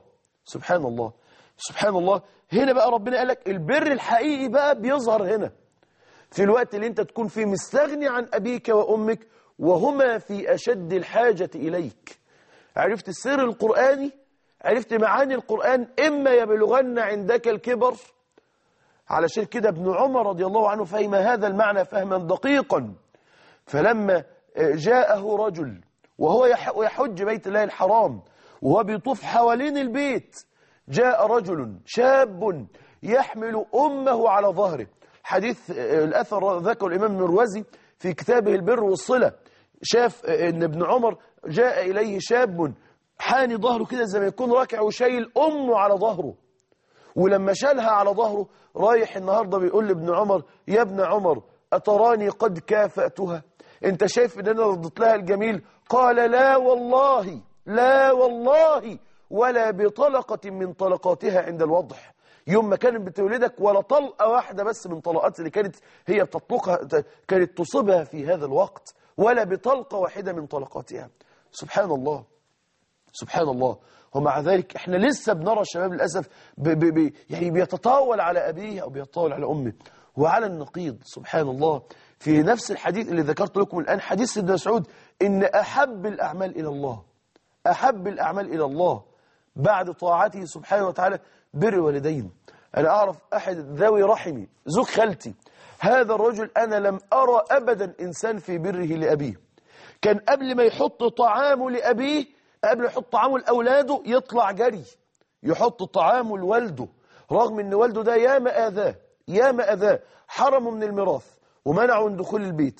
الله هنا بقى ربنا قالك البر الحقيقي بقى بيظهر هنا في الوقت اللي انت تكون فيه مستغني عن أبيك وأمك وهما في أشد الحاجة إليك. عرفت السر القرآني، عرفت معاني القرآن. إما يبلغن عندك الكبر. علشان كده ابن عمر رضي الله عنه فهم هذا المعنى فهما دقيقا. فلما جاءه رجل وهو يحج بيت الله الحرام وهو بيطوف حوالين البيت، جاء رجل شاب يحمل أمه على ظهره. حديث الأثر ذكر الإمام المروزي في كتابه البر والصلة، شاف ان ابن عمر جاء إليه شاب حاني ظهره كده زي ما يكون راكع وشايل أمه على ظهره، ولما شالها على ظهره رايح النهاردة بيقول لابن عمر: يا ابن عمر أتراني قد كافأتها؟ انت شايف ان انا ردت لها الجميل؟ قال: لا والله، لا والله، ولا بطلقة من طلقاتها عند الوضع. يوم ما كانت بتولدك ولا طلقة واحدة بس من طلقات اللي كانت هي بتطلقها كانت تصيبها في هذا الوقت، ولا بطلقة واحدة من طلقاتها. سبحان الله، سبحان الله. ومع ذلك احنا لسه بنرى الشباب للأسف يعني بيتطاول على أبيه أو بيتطاول على أمه. وعلى النقيض سبحان الله في نفس الحديث اللي ذكرت لكم الآن، حديث ابن مسعود، إن أحب الأعمال إلى الله، أحب الأعمال إلى الله بعد طاعته سبحانه وتعالى بر والدين. أنا أعرف أحد ذوي رحمي زوج خالتي، هذا الرجل أنا لم أرى أبدا إنسان في بره لأبيه. كان قبل ما يحط طعامه لأبيه، قبل ما يحط طعامه لأولاده يطلع جري يحط طعامه لوالده، رغم أن والده ده ياما آذاه، ياما آذاه، حرمه من الميراث ومنعه من دخول البيت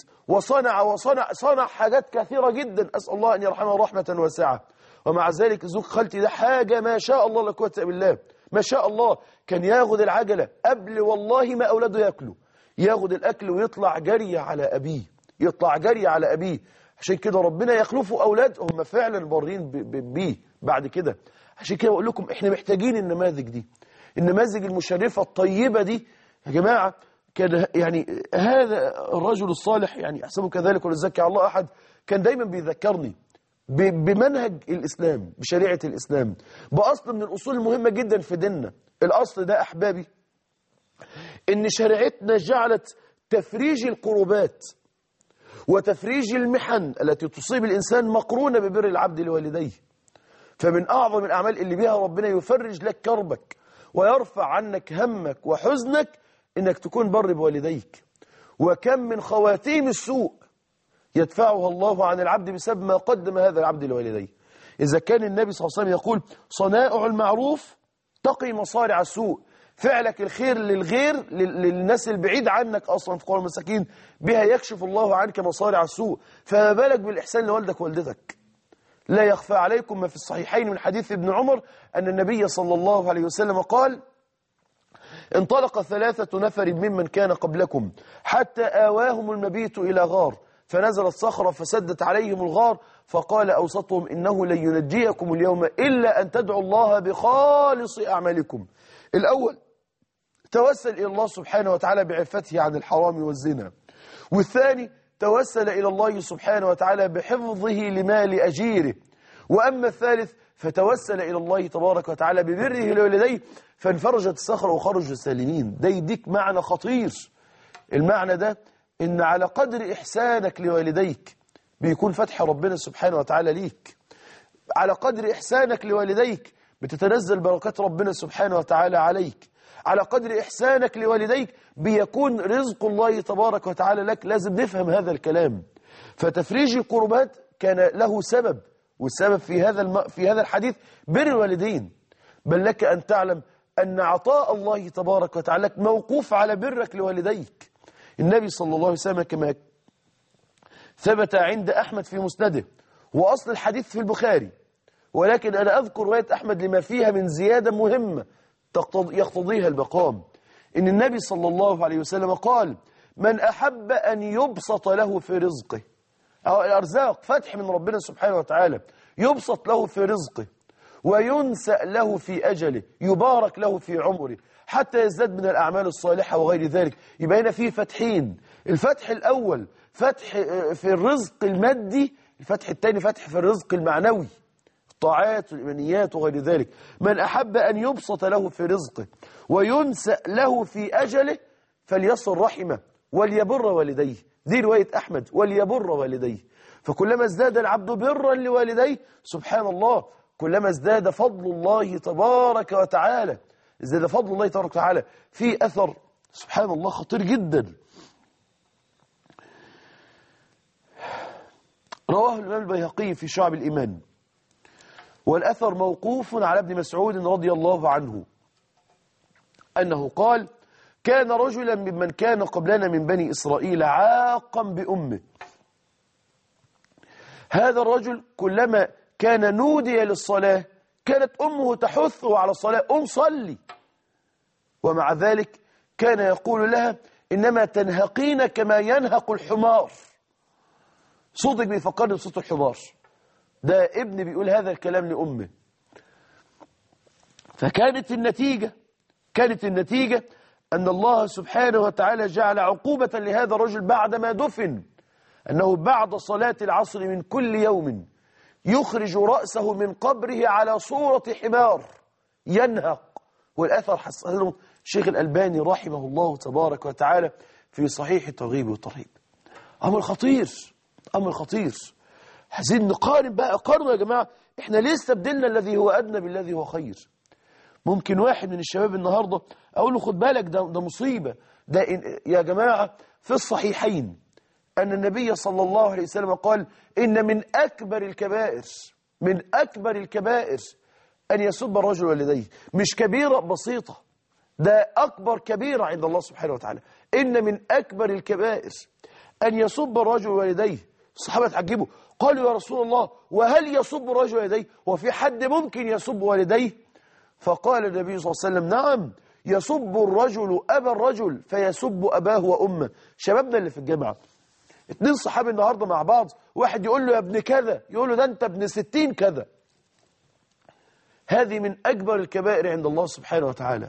صنع حاجات كثيرة جدا، أسأل الله أن يرحمه رحمة واسعة. ومع ذلك زوج خالتي ده حاجة ما شاء الله لا قوة إلا بالله، ما شاء الله، كان ياخد العجلة قبل والله ما أولاده يأكلوا، ياخد الأكل ويطلع جري على أبيه، يطلع جري على أبيه. عشان كده ربنا يخلفوا أولاد هم فعلا بارين بيه بعد كده. عشان كده بقول لكم احنا محتاجين النماذج دي، النماذج المشرفة الطيبة دي يا جماعة. كان يعني هذا الرجل الصالح يعني أحسبه كذلك ولا يزكي على الله أحد، كان دايما بيذكرني بمنهج الإسلام، بشريعة الإسلام، بأصل من الأصول المهمة جدا في ديننا. الأصل ده أحبابي إن شريعتنا جعلت تفريج القربات وتفريج المحن التي تصيب الإنسان مقرونة ببر العبد لوالديه. فمن أعظم الأعمال اللي بها ربنا يفرج لك كربك ويرفع عنك همك وحزنك إنك تكون بر بوالديك. وكم من خواتيم السوء يدفعها الله عن العبد بسبب ما قدم هذا العبد لوالديه. إذا كان النبي صلى الله عليه وسلم يقول: صنائع المعروف تقي مصارع السوء، فعلك الخير للغير للناس البعيد عنك أصلا في قرى المساكين بها يكشف الله عنك مصارع السوء، فما بالك بالإحسان لوالدك ووالدتك. لا يخفى عليكم ما في الصحيحين من حديث ابن عمر أن النبي صلى الله عليه وسلم قال: انطلق 3 نفر ممن كان قبلكم حتى آواهم المبيت إلى غار، فنزلت صخرة فسدت عليهم الغار، فقال أوسطهم: إنه لن ينجيكم اليوم إلا أن تدعوا الله بخالص أعمالكم. الأول توسل إلى الله سبحانه وتعالى بعفته عن الحرام والزنا، والثاني توسل إلى الله سبحانه وتعالى بحفظه لمال أجيره، وأما الثالث فتوسل إلى الله تبارك وتعالى ببره لوالديه فانفرجت الصخرة وخرجوا سالمين. ده يديك معنى خطير. المعنى ده إن على قدر إحسانك لوالديك بيكون فتح ربنا سبحانه وتعالى ليك، على قدر إحسانك لوالديك بتتنزل بركات ربنا سبحانه وتعالى عليك، على قدر إحسانك لوالديك بيكون رزق الله تبارك وتعالى لك. لازم نفهم هذا الكلام. فتفريج القربات كان له سبب، والسبب في هذا الحديث بر الوالدين. بل لك أن تعلم أن عطاء الله تبارك وتعالى لك موقوف على برك لوالديك. النبي صلى الله عليه وسلم كما ثبت عند أحمد في مسنده، وأصل الحديث في البخاري، ولكن أنا أذكر رواية أحمد لما فيها من زيادة مهمة يقتضيها المقام. إن النبي صلى الله عليه وسلم قال: من أحب أن يبسط له في رزقه، أو الأرزاق فتح من ربنا سبحانه وتعالى، يبسط له في رزقه وينسأ له في أجله، يبارك له في عمره حتى يزداد من الأعمال الصالحة وغير ذلك. يبقى هنا في فتحين: الفتح الأول فتح في الرزق المادي، الفتح الثاني فتح في الرزق المعنوي، الطاعات والإيمانيات وغير ذلك. من أحب أن يبسط له في رزقه وينسأ له في أجله فليصل رحمه وليبر والديه. دي رواية أحمد، وليبر والديه. فكلما ازداد العبد برا لوالديه سبحان الله كلما ازداد فضل الله تبارك وتعالى، ازداد فضل الله تبارك وتعالى. في أثر سبحان الله خطير جدا رواه الإمام البيهقي في شعب الإيمان، والأثر موقوف على ابن مسعود رضي الله عنه أنه قال: كان رجلا ممن كان قبلنا من بني إسرائيل عاقا بأمه، هذا الرجل كلما كان نودي للصلاة كانت أمه تحثه على الصلاة، صلي. ومع ذلك كان يقول لها إنما تنهقين كما ينهق الحمار. صوتك بيفكرني بصوت الحمار. ده ابن بيقول هذا الكلام لأمه. فكانت النتيجة أن الله سبحانه وتعالى جعل عقوبة لهذا الرجل بعدما دفن، أنه بعد صلاة العصر من كل يوم يخرج رأسه من قبره على صورة حمار ينهق. والأثر حسنه الشيخ الألباني رحمه الله تبارك وتعالى في صحيح الترغيب والترهيب. أمر خطير. عايزين نقارن بقى، قارنوا يا جماعة. احنا ليه استبدلنا الذي هو أدنى بالذي هو خير؟ ممكن واحد من الشباب النهاردة أقول له خد بالك، ده مصيبة. ده يا جماعة في الصحيحين أن النبي صلى الله عليه وسلم قال إن من أكبر الكبائر أن يسب الرجل والديه. مش كبيرة بسيطة، ده أكبر كبيرة عند الله سبحانه وتعالى. إن من أكبر الكبائر أن يسب الرجل والديه. الصحابة تعجبوا، قالوا يا رسول الله وهل يسب الرجل والديه؟ وفي حد ممكن يسب والديه؟ فقال النبي صلى الله عليه وسلم نعم، يسب الرجل أبا الرجل فيسب أباه وأمه. شبابنا اللي في الجامعة، 2 صحابي النهاردة مع بعض، واحد يقول له يا ابن كذا، يقول له ده أنت ابن 60 كذا. هذه من أكبر الكبائر عند الله سبحانه وتعالى.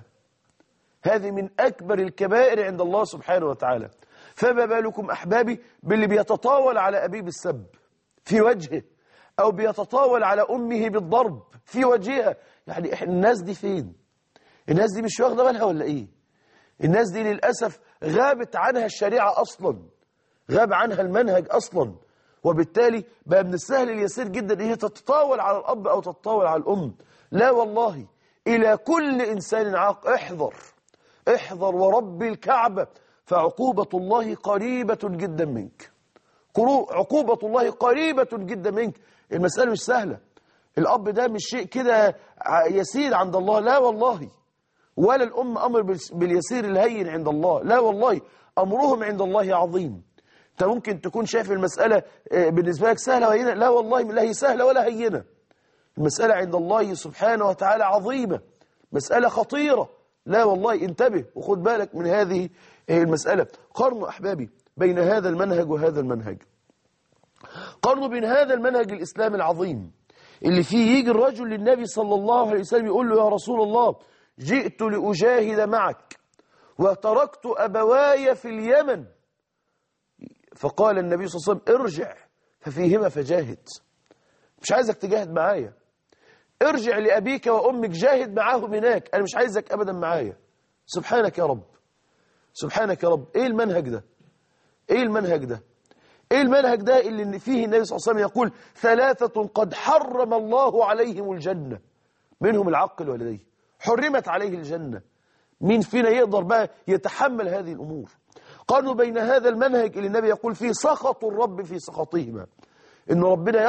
فما بالكم أحبابي باللي بيتطاول على أبيه بالسب في وجهه، أو بيتطاول على أمه بالضرب في وجهها. يعني الناس دي فين؟ الناس دي مش واخدة بالها ولا إيه؟ الناس دي للأسف غابت عنها الشريعة أصلا، غاب عنها المنهج أصلا، وبالتالي بقى من السهل اليسير جدا إن هي تتطاول على الأب أو تتطاول على الأم. لا والله، إلى كل إنسان عاق احذر ورب الكعبة، فعقوبة الله قريبة جدا منك. عقوبة الله قريبة جدا منك. المسألة مش سهلة. الأب ده مش شيء كده يسير عند الله، لا والله. ولا الأم أمر باليسير الهين عند الله، لا والله. أمرهم عند الله عظيم. أنت ممكن تكون شايف المسألة بالنسبة لك سهلة وهينة، لا والله لا هي سهلة ولا هينة. المسألة عند الله سبحانه وتعالى عظيمة، مسألة خطيرة. لا والله، انتبه وخد بالك من هذه المسألة. قارنوا أحبابي بين هذا المنهج وهذا المنهج. قارنوا بين هذا المنهج الإسلامي العظيم اللي فيه يجي الرجل للنبي صلى الله عليه وسلم يقول له يا رسول الله جئت لأجاهد معك وتركت أبواي في اليمن. فقال النبي صلى الله عليه وسلم ارجع ففيهما فجاهد. مش عايزك تجاهد معايا، ارجع لأبيك وأمك جاهد معاهم هناك، أنا مش عايزك أبدا معايا. سبحانك يا رب، سبحانك يا رب. إيه المنهج ده؟ إيه المنهج ده اللي فيه النبي صلى الله عليه وسلم يقول 3 قد حرم الله عليهم الجنة، منهم العق الوالديه، حرمت عليه الجنة. مين فينا يقدر بقى يتحمل هذه الأمور؟ قالوا بين هذا المنهج اللي النبي يقول فيه سخط الرب في سخطهما، إن ربنا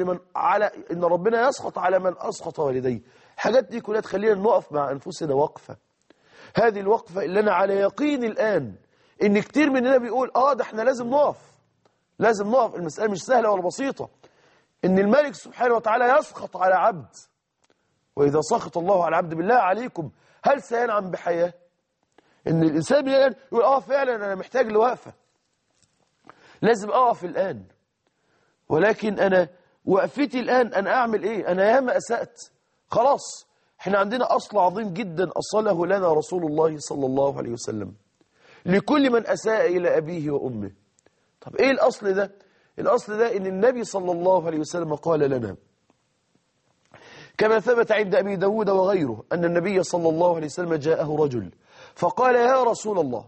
يسخط على من أسخط والديه. الحاجات دي كلها تخلينا نقف مع أنفسنا وقفة. هذه الوقفة اللي أنا على يقين الآن إن كتير مننا بيقول ده احنا لازم نقف. المسألة مش سهلة ولا بسيطة. إن الملك سبحانه وتعالى يسخط على عبد، وإذا سخط الله على عبد بالله عليكم هل سينعم بحياة؟ إن الإنسان يقول فعلا أنا محتاج لوقفة، لازم أقف الآن. ولكن أنا وقفتي الآن أنا أعمل إيه؟ أنا ياما أسأت. خلاص احنا عندنا أصل عظيم جدا أصله لنا رسول الله صلى الله عليه وسلم لكل من أساء إلى أبيه وأمه. طب إيه الأصل ده؟ الأصل ده إن النبي صلى الله عليه وسلم قال لنا كما ثبت عند أبي داود وغيره أن النبي صلى الله عليه وسلم جاءه رجل فقال يا رسول الله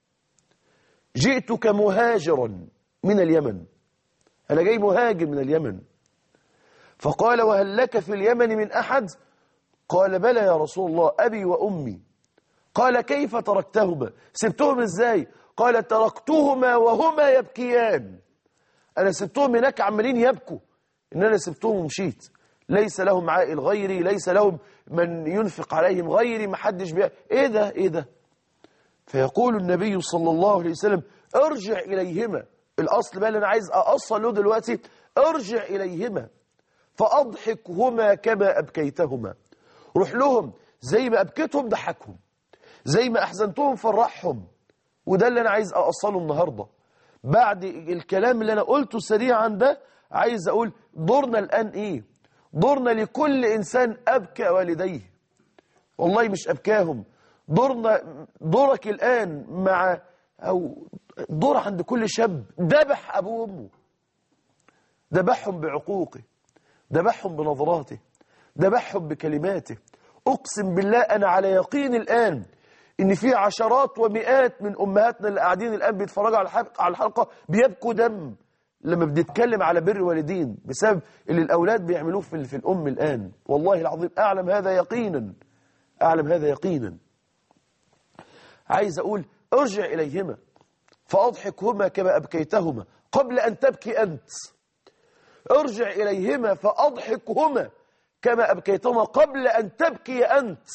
جئتك مهاجرا من اليمن، أنا جاي مهاجر من اليمن. فقال وهل لك في اليمن من أحد؟ قال بلى يا رسول الله أبي وأمي. قال كيف تركتهما؟ سبتهم إزاي؟ قال تركتهما وهما يبكيان، أنا سبتهم هناك عمالين يبكوا إن أنا سبتهم ومشيت، ليس لهم عائل غيري، ليس لهم من ينفق عليهم غيري، محدش إيه ده؟ فيقول النبي صلى الله عليه وسلم ارجع إليهما. الأصل بقى اللي أنا عايز أصل له دلوقتي، ارجع إليهما فأضحكهما كما أبكيتهما. روح لهم زي ما أبكيتهم ضحكهم، زي ما أحزنتهم فرحهم. وده اللي أنا عايز أوصله النهاردة. بعد الكلام اللي أنا قلته سريعا ده، عايز أقول دورنا الآن إيه؟ دورنا لكل إنسان أبكى والديه، والله مش أبكاهم. دورك الآن مع، أو دور عند كل شاب ذبح أبوه وأمه، ذبحهم بعقوقه، ذبحهم بنظراته، ذبحهم بكلماته. أقسم بالله أنا على يقين الآن إن في عشرات ومئات من أمهاتنا اللي قاعدين الآن بيتفرجوا على الحلقة بيبكوا دم لما بنتكلم على بر والدين بسبب اللي الأولاد بيعملوه في الأم الآن. والله العظيم أعلم هذا يقينا، أعلم هذا يقينا. عايز أقول ارجع إليهما فأضحكهما كما أبكيتهما قبل أن تبكي أنت. ارجع إليهما فأضحكهما كما أبكيتهما قبل أن تبكي أنت.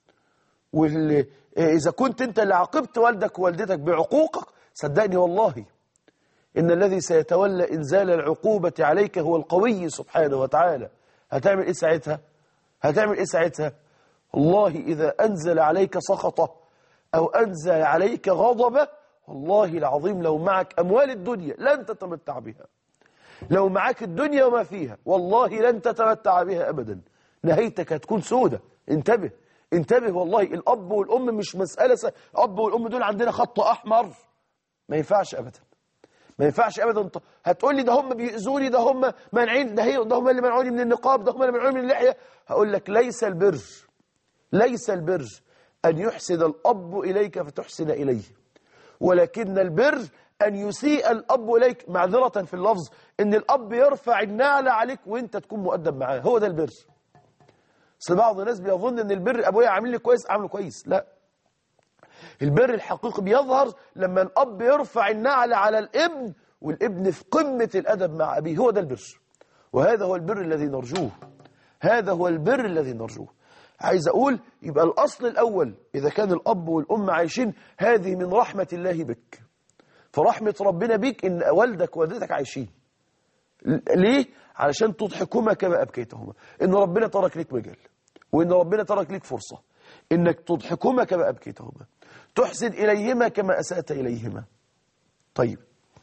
إذا كنت أنت اللي عاقبت والدك ووالدتك بعقوقك، صدقني والله إن الذي سيتولى إنزال العقوبة عليك هو القوي سبحانه وتعالى. هتعمل إيه ساعتها؟ هتعمل إيه ساعتها؟ والله إذا أنزل عليك سخطه أو أنزل عليك غضبه، والله العظيم لو معك أموال الدنيا لن تتمتع بها، لو معك الدنيا وما فيها والله لن تتمتع بها أبدا. نهايتك هتكون سودة. انتبه انتبه، والله الأب والأم مش مسألة الأب والأم دول عندنا خط أحمر، ما ينفعش أبدا، ما ينفعش أبدا. هتقول لي ده هم بيؤذوني، ده هم منعين، ده هم اللي منعوني من النقاب، ده هم اللي منعوني من اللحية. هقول لك ليس البر، ليس البر أن يحسن الأب إليك فتحسن إليه، ولكن البر أن يسيء الأب إليك، معذرة في اللفظ، إن الأب يرفع النعل عليك وإنت تكون مؤدب معاه. هو ده البر. بس بعض الناس بيظن إن البر أبويا عامل لي كويس عامله كويس. لا، البر الحقيقي بيظهر لما الأب يرفع النعل على الابن والابن في قمة الأدب مع أبيه. هو ده البر، وهذا هو البر الذي نرجوه، هذا هو البر الذي نرجوه. عايز أقول يبقى الأصل الأول إذا كان الأب والأم عايشين، هذه من رحمة الله بك، فرحمة ربنا بك إن والدك ووالدتك عايشين. ليه؟ علشان تضحكهما كما أبكيتهما، إن ربنا ترك لك مجال، وإن ربنا ترك لك فرصة إنك تضحكهما كما أبكيتهما، تحسن إليهما كما أسأت إليهما. طيب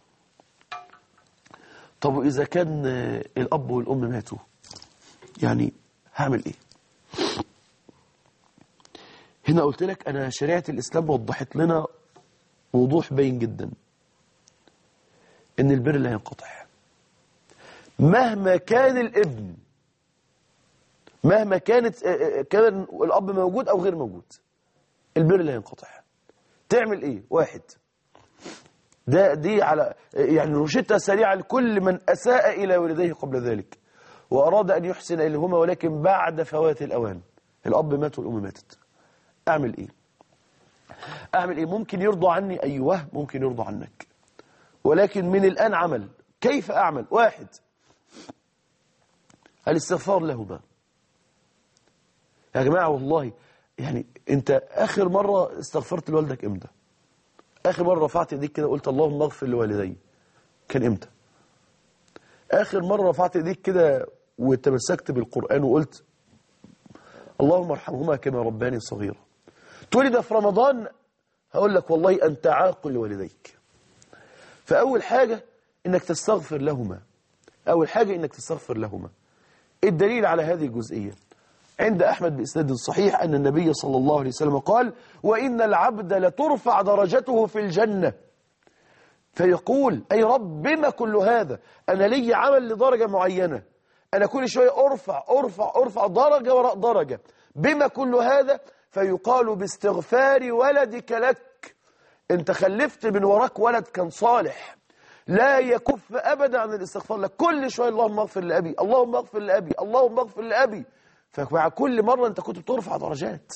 وإذا كان الأب والأم ماتوا، يعني هعمل إيه؟ هنا قلت لك أنا شريعة الإسلام وضحت لنا وضوح باين جدا إن البر لا ينقطع مهما كان الابن، مهما كان الأب موجود أو غير موجود، البر لا ينقطع. تعمل إيه؟ واحد، دي على يعني روشتة سريعة لكل من أساء إلى والديه قبل ذلك وأراد أن يحسن إليهما ولكن بعد فوات الأوان. الأب مات والأم ماتت. أعمل إيه؟ أعمل إيه؟ ممكن يرضى عني، أيوه ممكن يرضى عنك، ولكن من الآن عمل. كيف أعمل؟ واحد، الاستغفار لهما. يا جماعة والله يعني أنت آخر مرة استغفرت لوالدك إمتى؟ آخر مرة رفعت ايديك كده قلت اللهم اغفر لوالدي كان إمتى؟ آخر مرة رفعت ايديك كده وتمسكت بالقرآن وقلت اللهم ارحمهما كما رباني صغيرا؟ تقولي ده في رمضان، هقول لك والله أنت عاق لوالديك. فأول حاجة إنك تستغفر لهما، أول حاجة إنك تستغفر لهما. الدليل على هذه الجزئية عند أحمد بإسناد صحيح أن النبي صلى الله عليه وسلم قال وإن العبد لترفع درجته في الجنة فيقول أي رب بما كل هذا؟ أنا لي عمل لدرجة معينة، أنا كل شوية أرفع درجة وراء درجة، بما كل هذا؟ فيقال باستغفار ولدك لك. أنت خلفت من وراك ولد كان صالح لا يكف أبدا عن الاستغفار لك، كل شوية اللهم اغفر لأبي، اللهم اغفر لأبي، اللهم اغفر لأبي. فمع كل مرة أنت كنت بترفع درجات.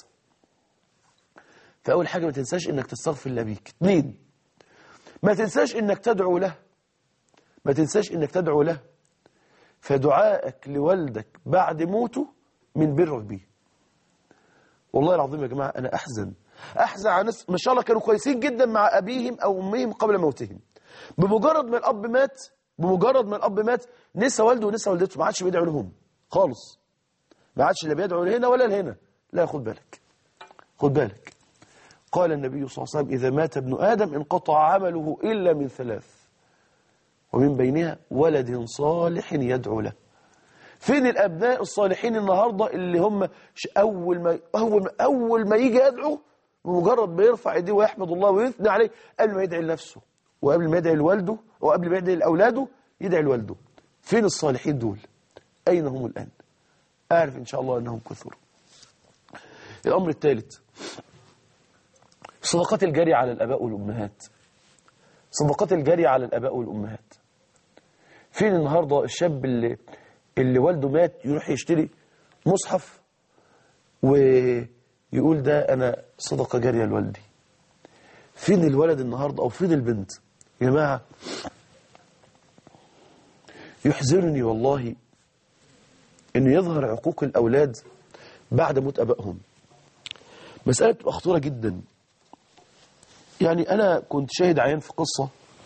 فأول حاجة ما تنساش إنك تستغفر لأبيك. 2، ما تنساش إنك تدعو له، ما تنساش إنك تدعو له. فدعائك لوالدك بعد موته من برك بيه. والله العظيم يا جماعة أنا أحزن على ناس ما شاء الله كانوا كويسين جدا مع أبيهم أو أمهم قبل موتهم، بمجرد ما الأب مات بمجرد ما الأب مات نسى والده ونسى والدته، ما عادش بيدعوا لهم خالص، ما عادش لا بيدعوا لهنا ولا لهنا. لا، خد بالك خد بالك. قال النبي صلى الله عليه وسلم: إذا مات ابن آدم انقطع عمله إلا من ثلاث، ومن بينها ولد صالح يدعو له. فين الأبناء الصالحين النهاردة اللي هم أول ما يجي يدعو، بمجرد ما يرفع ايديه ويحمد الله ويثني عليه قبل ما يدعي لنفسه وقبل ما يدعي لوالده وقبل ما يدعي لأولاده يدعي لوالده؟ فين الصالحين دول؟ أين هم الآن؟ أعرف إن شاء الله أنهم كثر. الأمر الثالث: الصدقات الجارية على الآباء والأمهات. صدقات الجارية على الآباء والأمهات. فين النهاردة الشاب اللي والده مات يروح يشتري مصحف ويقول ده أنا صدقة جارية لوالدي؟ فين الولد النهاردة أو فين البنت؟ يا جماعة، يحزنني والله أنه يظهر عقوق الأولاد بعد موت أبائهم. مسألة بتبقى خطيرة جدا. يعني أنا كنت شاهد عيان في قصة،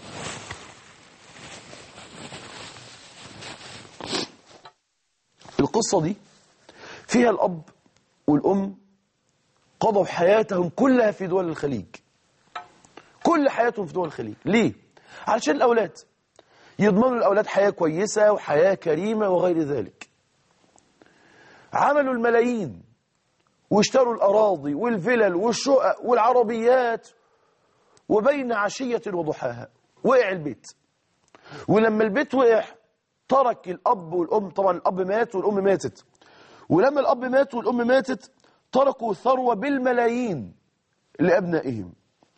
القصة دي فيها الأب والأم قضوا حياتهم كلها في دول الخليج، كل حياتهم في دول الخليج. ليه؟ علشان الأولاد يضمنوا الأولاد حياة كويسة وحياة كريمة وغير ذلك. عملوا الملايين واشتروا الأراضي والفلل والشقق والعربيات، وبين عشية وضحاها وقع البيت. ولما البيت وقع ترك الأب والأم، طبعا الأب مات والأم ماتت، ولما الأب مات والأم ماتت تركوا ثروة بالملايين لأبنائهم.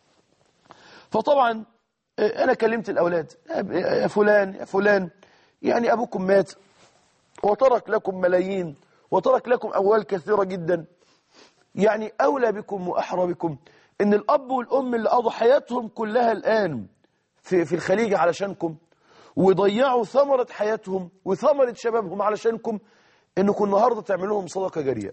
فطبعا أنا كلمت الأولاد: يا فلان يا فلان، يعني أبوكم مات وترك لكم ملايين وترك لكم أموال كثيرة جدا، يعني أولى بكم وأحرى بكم إن الأب والأم اللي قضوا حياتهم كلها الآن في الخليج علشانكم وضيعوا ثمرة حياتهم وثمرة شبابهم علشانكم، إنكم النهاردة تعملوا لهم صدقة جارية.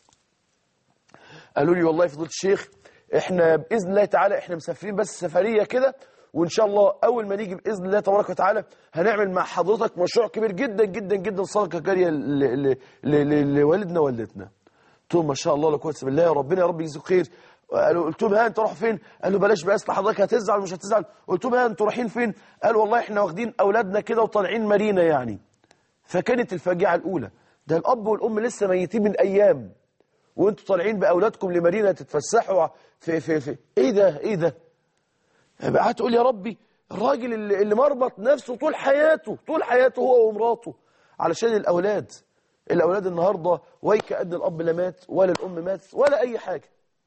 قالوا لي: والله فضيلة الشيخ إحنا بإذن الله تعالى إحنا مسافرين بس سفرية كده، وإن شاء الله أول ما نيجي بإذن الله تبارك وتعالى هنعمل مع حضرتك مشروع كبير جدا جدا جدا، صدقة جارية لوالدنا ووالدتنا. قلت لهم: ما شاء الله لا قوة إلا بالله، ربنا يا رب يجزيك خير. قلت لهم: ها انتوا رايحين فين؟ قالوا: بلاش بقى، اصل حضرتك هتزعل ومش هتزعل. قلت لهم: ها انتوا رايحين فين؟ قالوا: والله احنا واخدين اولادنا كده وطالعين مارينا يعني. فكانت الفاجعه الاولى: ده الاب والام لسه ميتين من ايام وانتوا طالعين باولادكم لمارينا تتفسحوا في ايه ده ايه ده؟ هتقول يا ربي الراجل اللي مربط نفسه طول حياته هو ومراته علشان الاولاد النهارده ويكأن الاب لا مات ولا الام مات ولا اي حاجه.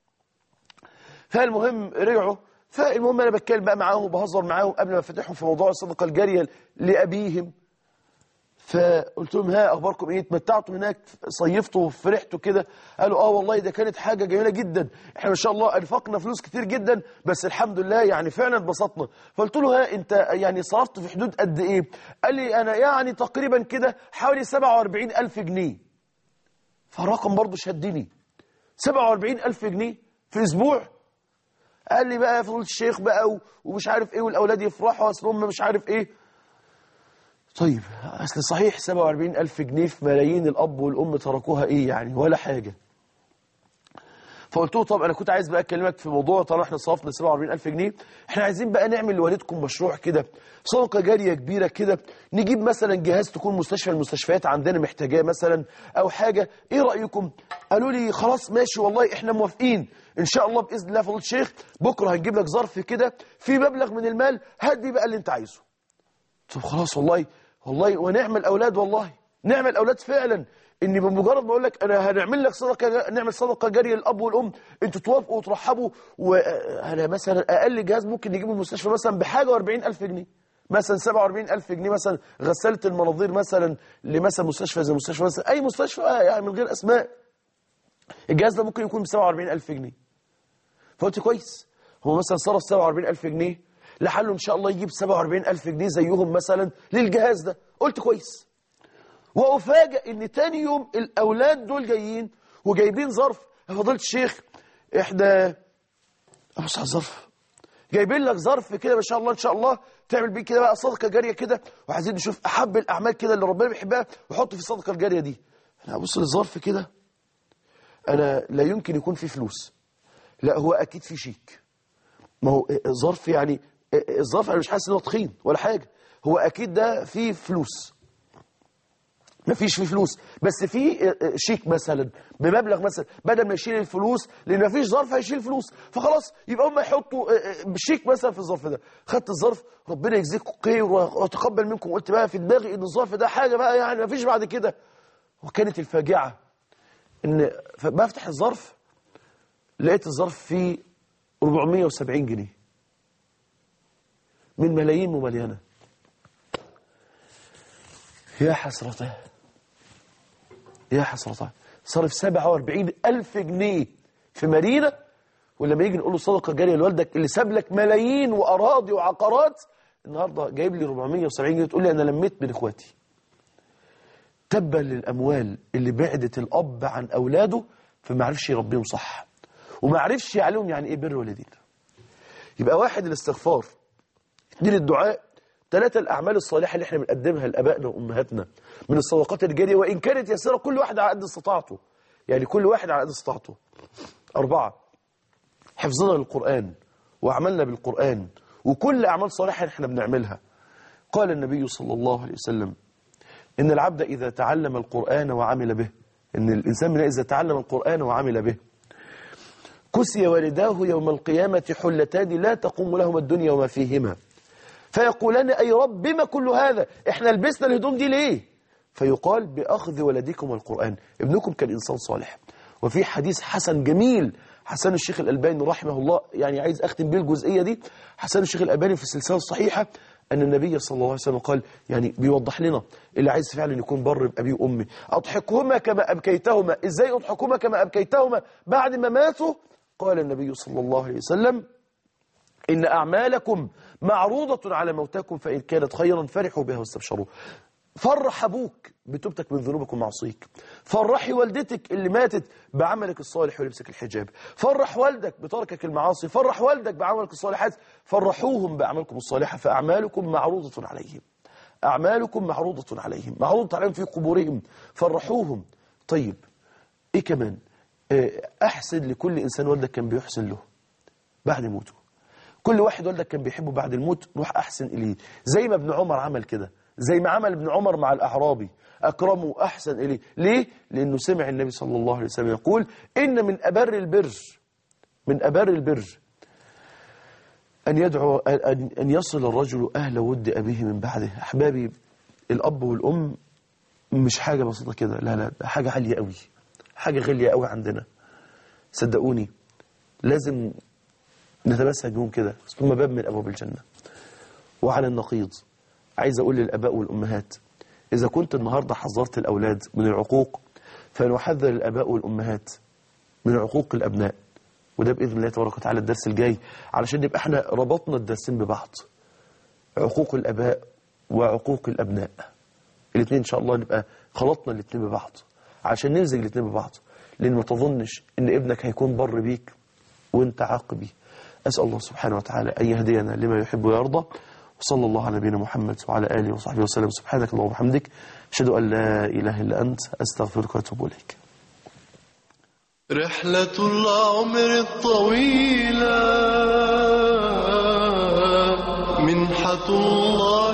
فالمهم رجعوا، فالمهم انا بتكلم بقى معاهم وبهزر معاهم قبل ما افتحهم في موضوع الصدقه الجاريه لابيهم. فقلت لهم: ها اخباركم ايه؟ اتمتعتوا هناك؟ صيفتوا وفرحتوا كده؟ قالوا: اه والله ده كانت حاجه جميله جدا، احنا ما شاء الله انفقنا فلوس كتير جدا بس الحمد لله يعني فعلا اتبسطنا. فقلت له: ها انت يعني صرفت في حدود قد ايه؟ قال لي: انا يعني تقريبا كده حوالي 47,000 جنيه. فالرقم برضه شدني، 47,000 جنيه في اسبوع. قال لي: بقى يا فضيلة الشيخ بقى ومش عارف ايه، والاولاد يفرحوا اصل هم مش عارف ايه. طيب اصل صحيح 47,000 جنيه في ملايين الاب والام تركوها ايه يعني؟ ولا حاجه. فقلت له: طب انا كنت عايز بقى اكلمك في موضوع، طالما احنا صرفنا 47,000 جنيه احنا عايزين بقى نعمل لوالدكم مشروع كده، صدقه جاريه كبيره كده، نجيب مثلا جهاز تكون مستشفى المستشفيات عندنا محتاجاه مثلا او حاجه، ايه رايكم؟ قالوا لي: خلاص ماشي والله احنا موافقين ان شاء الله باذن الله فضيلة الشيخ، بكره هنجيب لك ظرف كده في مبلغ من المال، هات بيه بقى اللي انت عايزه. طب خلاص والله ونعمل اولاد، والله نعمل اولاد فعلا، اني بمجرد ما اقول لك انا هنعمل لك صدقه، نعمل صدقه جاريه للاب والام، انتوا توافقوا وترحبوا. وانا مثلا اقل جهاز ممكن نجيبه المستشفى مثلا بحاجه و40,000 جنيه، مثلا 47,000 جنيه، مثلا غساله المناظير مثلا لمثلا مستشفى زي مستشفى مثلا اي مستشفى يعني من غير اسماء، الجهاز ده ممكن يكون ب 47,000 جنيه. فقلت كويس، هو مثلا صرف 47,000 جنيه لحاله ان شاء الله يجيب 47,000 جنيه زيهم مثلا للجهاز ده. قلت كويس. وأفاجئ ان تاني يوم الاولاد دول جايين وجايبين ظرف: يا فضيلة الشيخ احنا ابص على الظرف جايبين لك ظرف كده ما شاء الله ان شاء الله تعمل بيه كده بقى صدقه جاريه كده، وعايزين نشوف احب الاعمال كده اللي ربنا بيحبها وحط في الصدقه الجاريه دي. انا ابص للظرف كده، انا لا يمكن يكون فيه فلوس، لا هو اكيد فيه شيك. ما هو ظرف يعني الظرف انا مش حاسس ان هو تخين ولا حاجه، هو اكيد ده فيه فلوس. ما فيش فيه فلوس بس فيه شيك مثلا بمبلغ مثلا، بدل ما يشيل الفلوس لان ما فيش ظرف هيشيل فلوس، فخلاص يبقى هم يحطوا شيك مثلا في الظرف ده. خدت الظرف، ربنا يجزيكم خير وتقبل منكم. قلت بقى في دماغي ان الظرف ده حاجه بقى يعني ما فيش بعد كده. وكانت الفاجعه ان بفتح الظرف لقيت الظرف فيه 470 جنيه من ملايين مملينه. يا حسرته يا حسرته، صرف 47,000 جنيه في مارينا، ولما يجي نقول له صدقه جاريه لوالدك اللي ساب لك ملايين واراضي وعقارات، النهارده جايب لي 470 جنيه تقول لي انا لميت من اخواتي. تبا للاموال اللي بعدت الاب عن اولاده، فما عرفش يربيهم صح وما عرفش يعلمهم يعني ايه بر والدين. يبقى واحد الاستغفار، 2 الدعاء، 3 الأعمال الصالحة اللي احنا بنقدمها لأبائنا وأمهاتنا من الصدقات الجارية وإن كانت يسيرة، كل واحد على قد استطاعته، يعني كل واحد على قد استطاعته. 4 حفظنا للقرآن وعملنا بالقرآن وكل أعمال صالحة احنا بنعملها. قال النبي صلى الله عليه وسلم إن العبد إذا تعلم القرآن وعمل به، إن الإنسان من إذا تعلم القرآن وعمل به كسي والداه يوم القيامة حلتان لا تقوم لهما الدنيا وما فيهما، فيقولان أي رب بما كل هذا، احنا لبسنا الهدوم دي ليه؟ فيقال بأخذ ولدكم القرآن، ابنكم كان إنسان صالح. وفي حديث حسن جميل حسن الشيخ الألباني رحمه الله، يعني عايز أختم بيه الجزئية دي، حسن الشيخ الألباني في السلسلة الصحيحة أن النبي صلى الله عليه وسلم قال، يعني بيوضح لنا اللي عايز فعلا يكون بر بأبي وأمي، أضحكهما كما أبكيتهما. إزاي أضحكهما كما أبكيتهما بعد ما ماتوا؟ قال النبي صلى الله عليه وسلم إن أعمالكم معروضة على موتاكم فإن كانت خيرا فرحوا بها واستبشروا. فرح أبوك بتوبتك من ذنوبك ومعصيك، فرحي والدتك اللي ماتت بعملك الصالح ولبسك الحجاب، فرح والدك بتركك المعاصي، فرح والدك بعملك الصالحات، فرحوهم بأعمالكم الصالحة، فأعمالكم معروضة عليهم، أعمالكم معروضة عليهم، معروضة عليهم في قبورهم، فرحوهم. طيب إيه كمان؟ أحسن لكل إنسان والدك كان بيحسن له بعد موته، كل واحد والدك كان بيحبه بعد الموت روح أحسن إليه، زي ما ابن عمر عمل كده، زي ما عمل ابن عمر مع الأعرابي، أكرمه أحسن إليه. ليه؟ لأنه سمع النبي صلى الله عليه وسلم يقول إن من أبر البر، من أبر البر أن يدعو أن يصل الرجل أهل ود أبيه من بعده. أحبابي، الأب والأم مش حاجة بسيطة كده، لا لا، حاجة عالية قوي، حاجة غالية قوي عندنا، صدقوني لازم نتمسك بهم كده، ثم باب من أبواب الجنة. وعلى النقيض عايز أقول للأباء والأمهات، إذا كنت النهاردة حذرت الأولاد من العقوق، فنحذر الأباء والأمهات من عقوق الأبناء. وده بإذن الله تبارك وتعالى الدرس الجاي، علشان نبقى احنا ربطنا الدرسين ببعض، عقوق الأباء وعقوق الأبناء، الاثنين إن شاء الله نبقى خلطنا الاثنين ببعض عشان نمزج الاثنين ببعض، لأن ما تظنش إن ابنك هيكون بر بيك وانت عاق بيه. أسأل الله سبحانه وتعالى أن يهدينا لما يحب ويرضى، وصلى الله على نبينا محمد وعلى آله وصحبه وسلم. سبحانك اللهم وبحمدك، أشهد أن لا إله إلا أنت، أستغفرك وأتوب إليك. رحلة العمر الطويلة منحة الله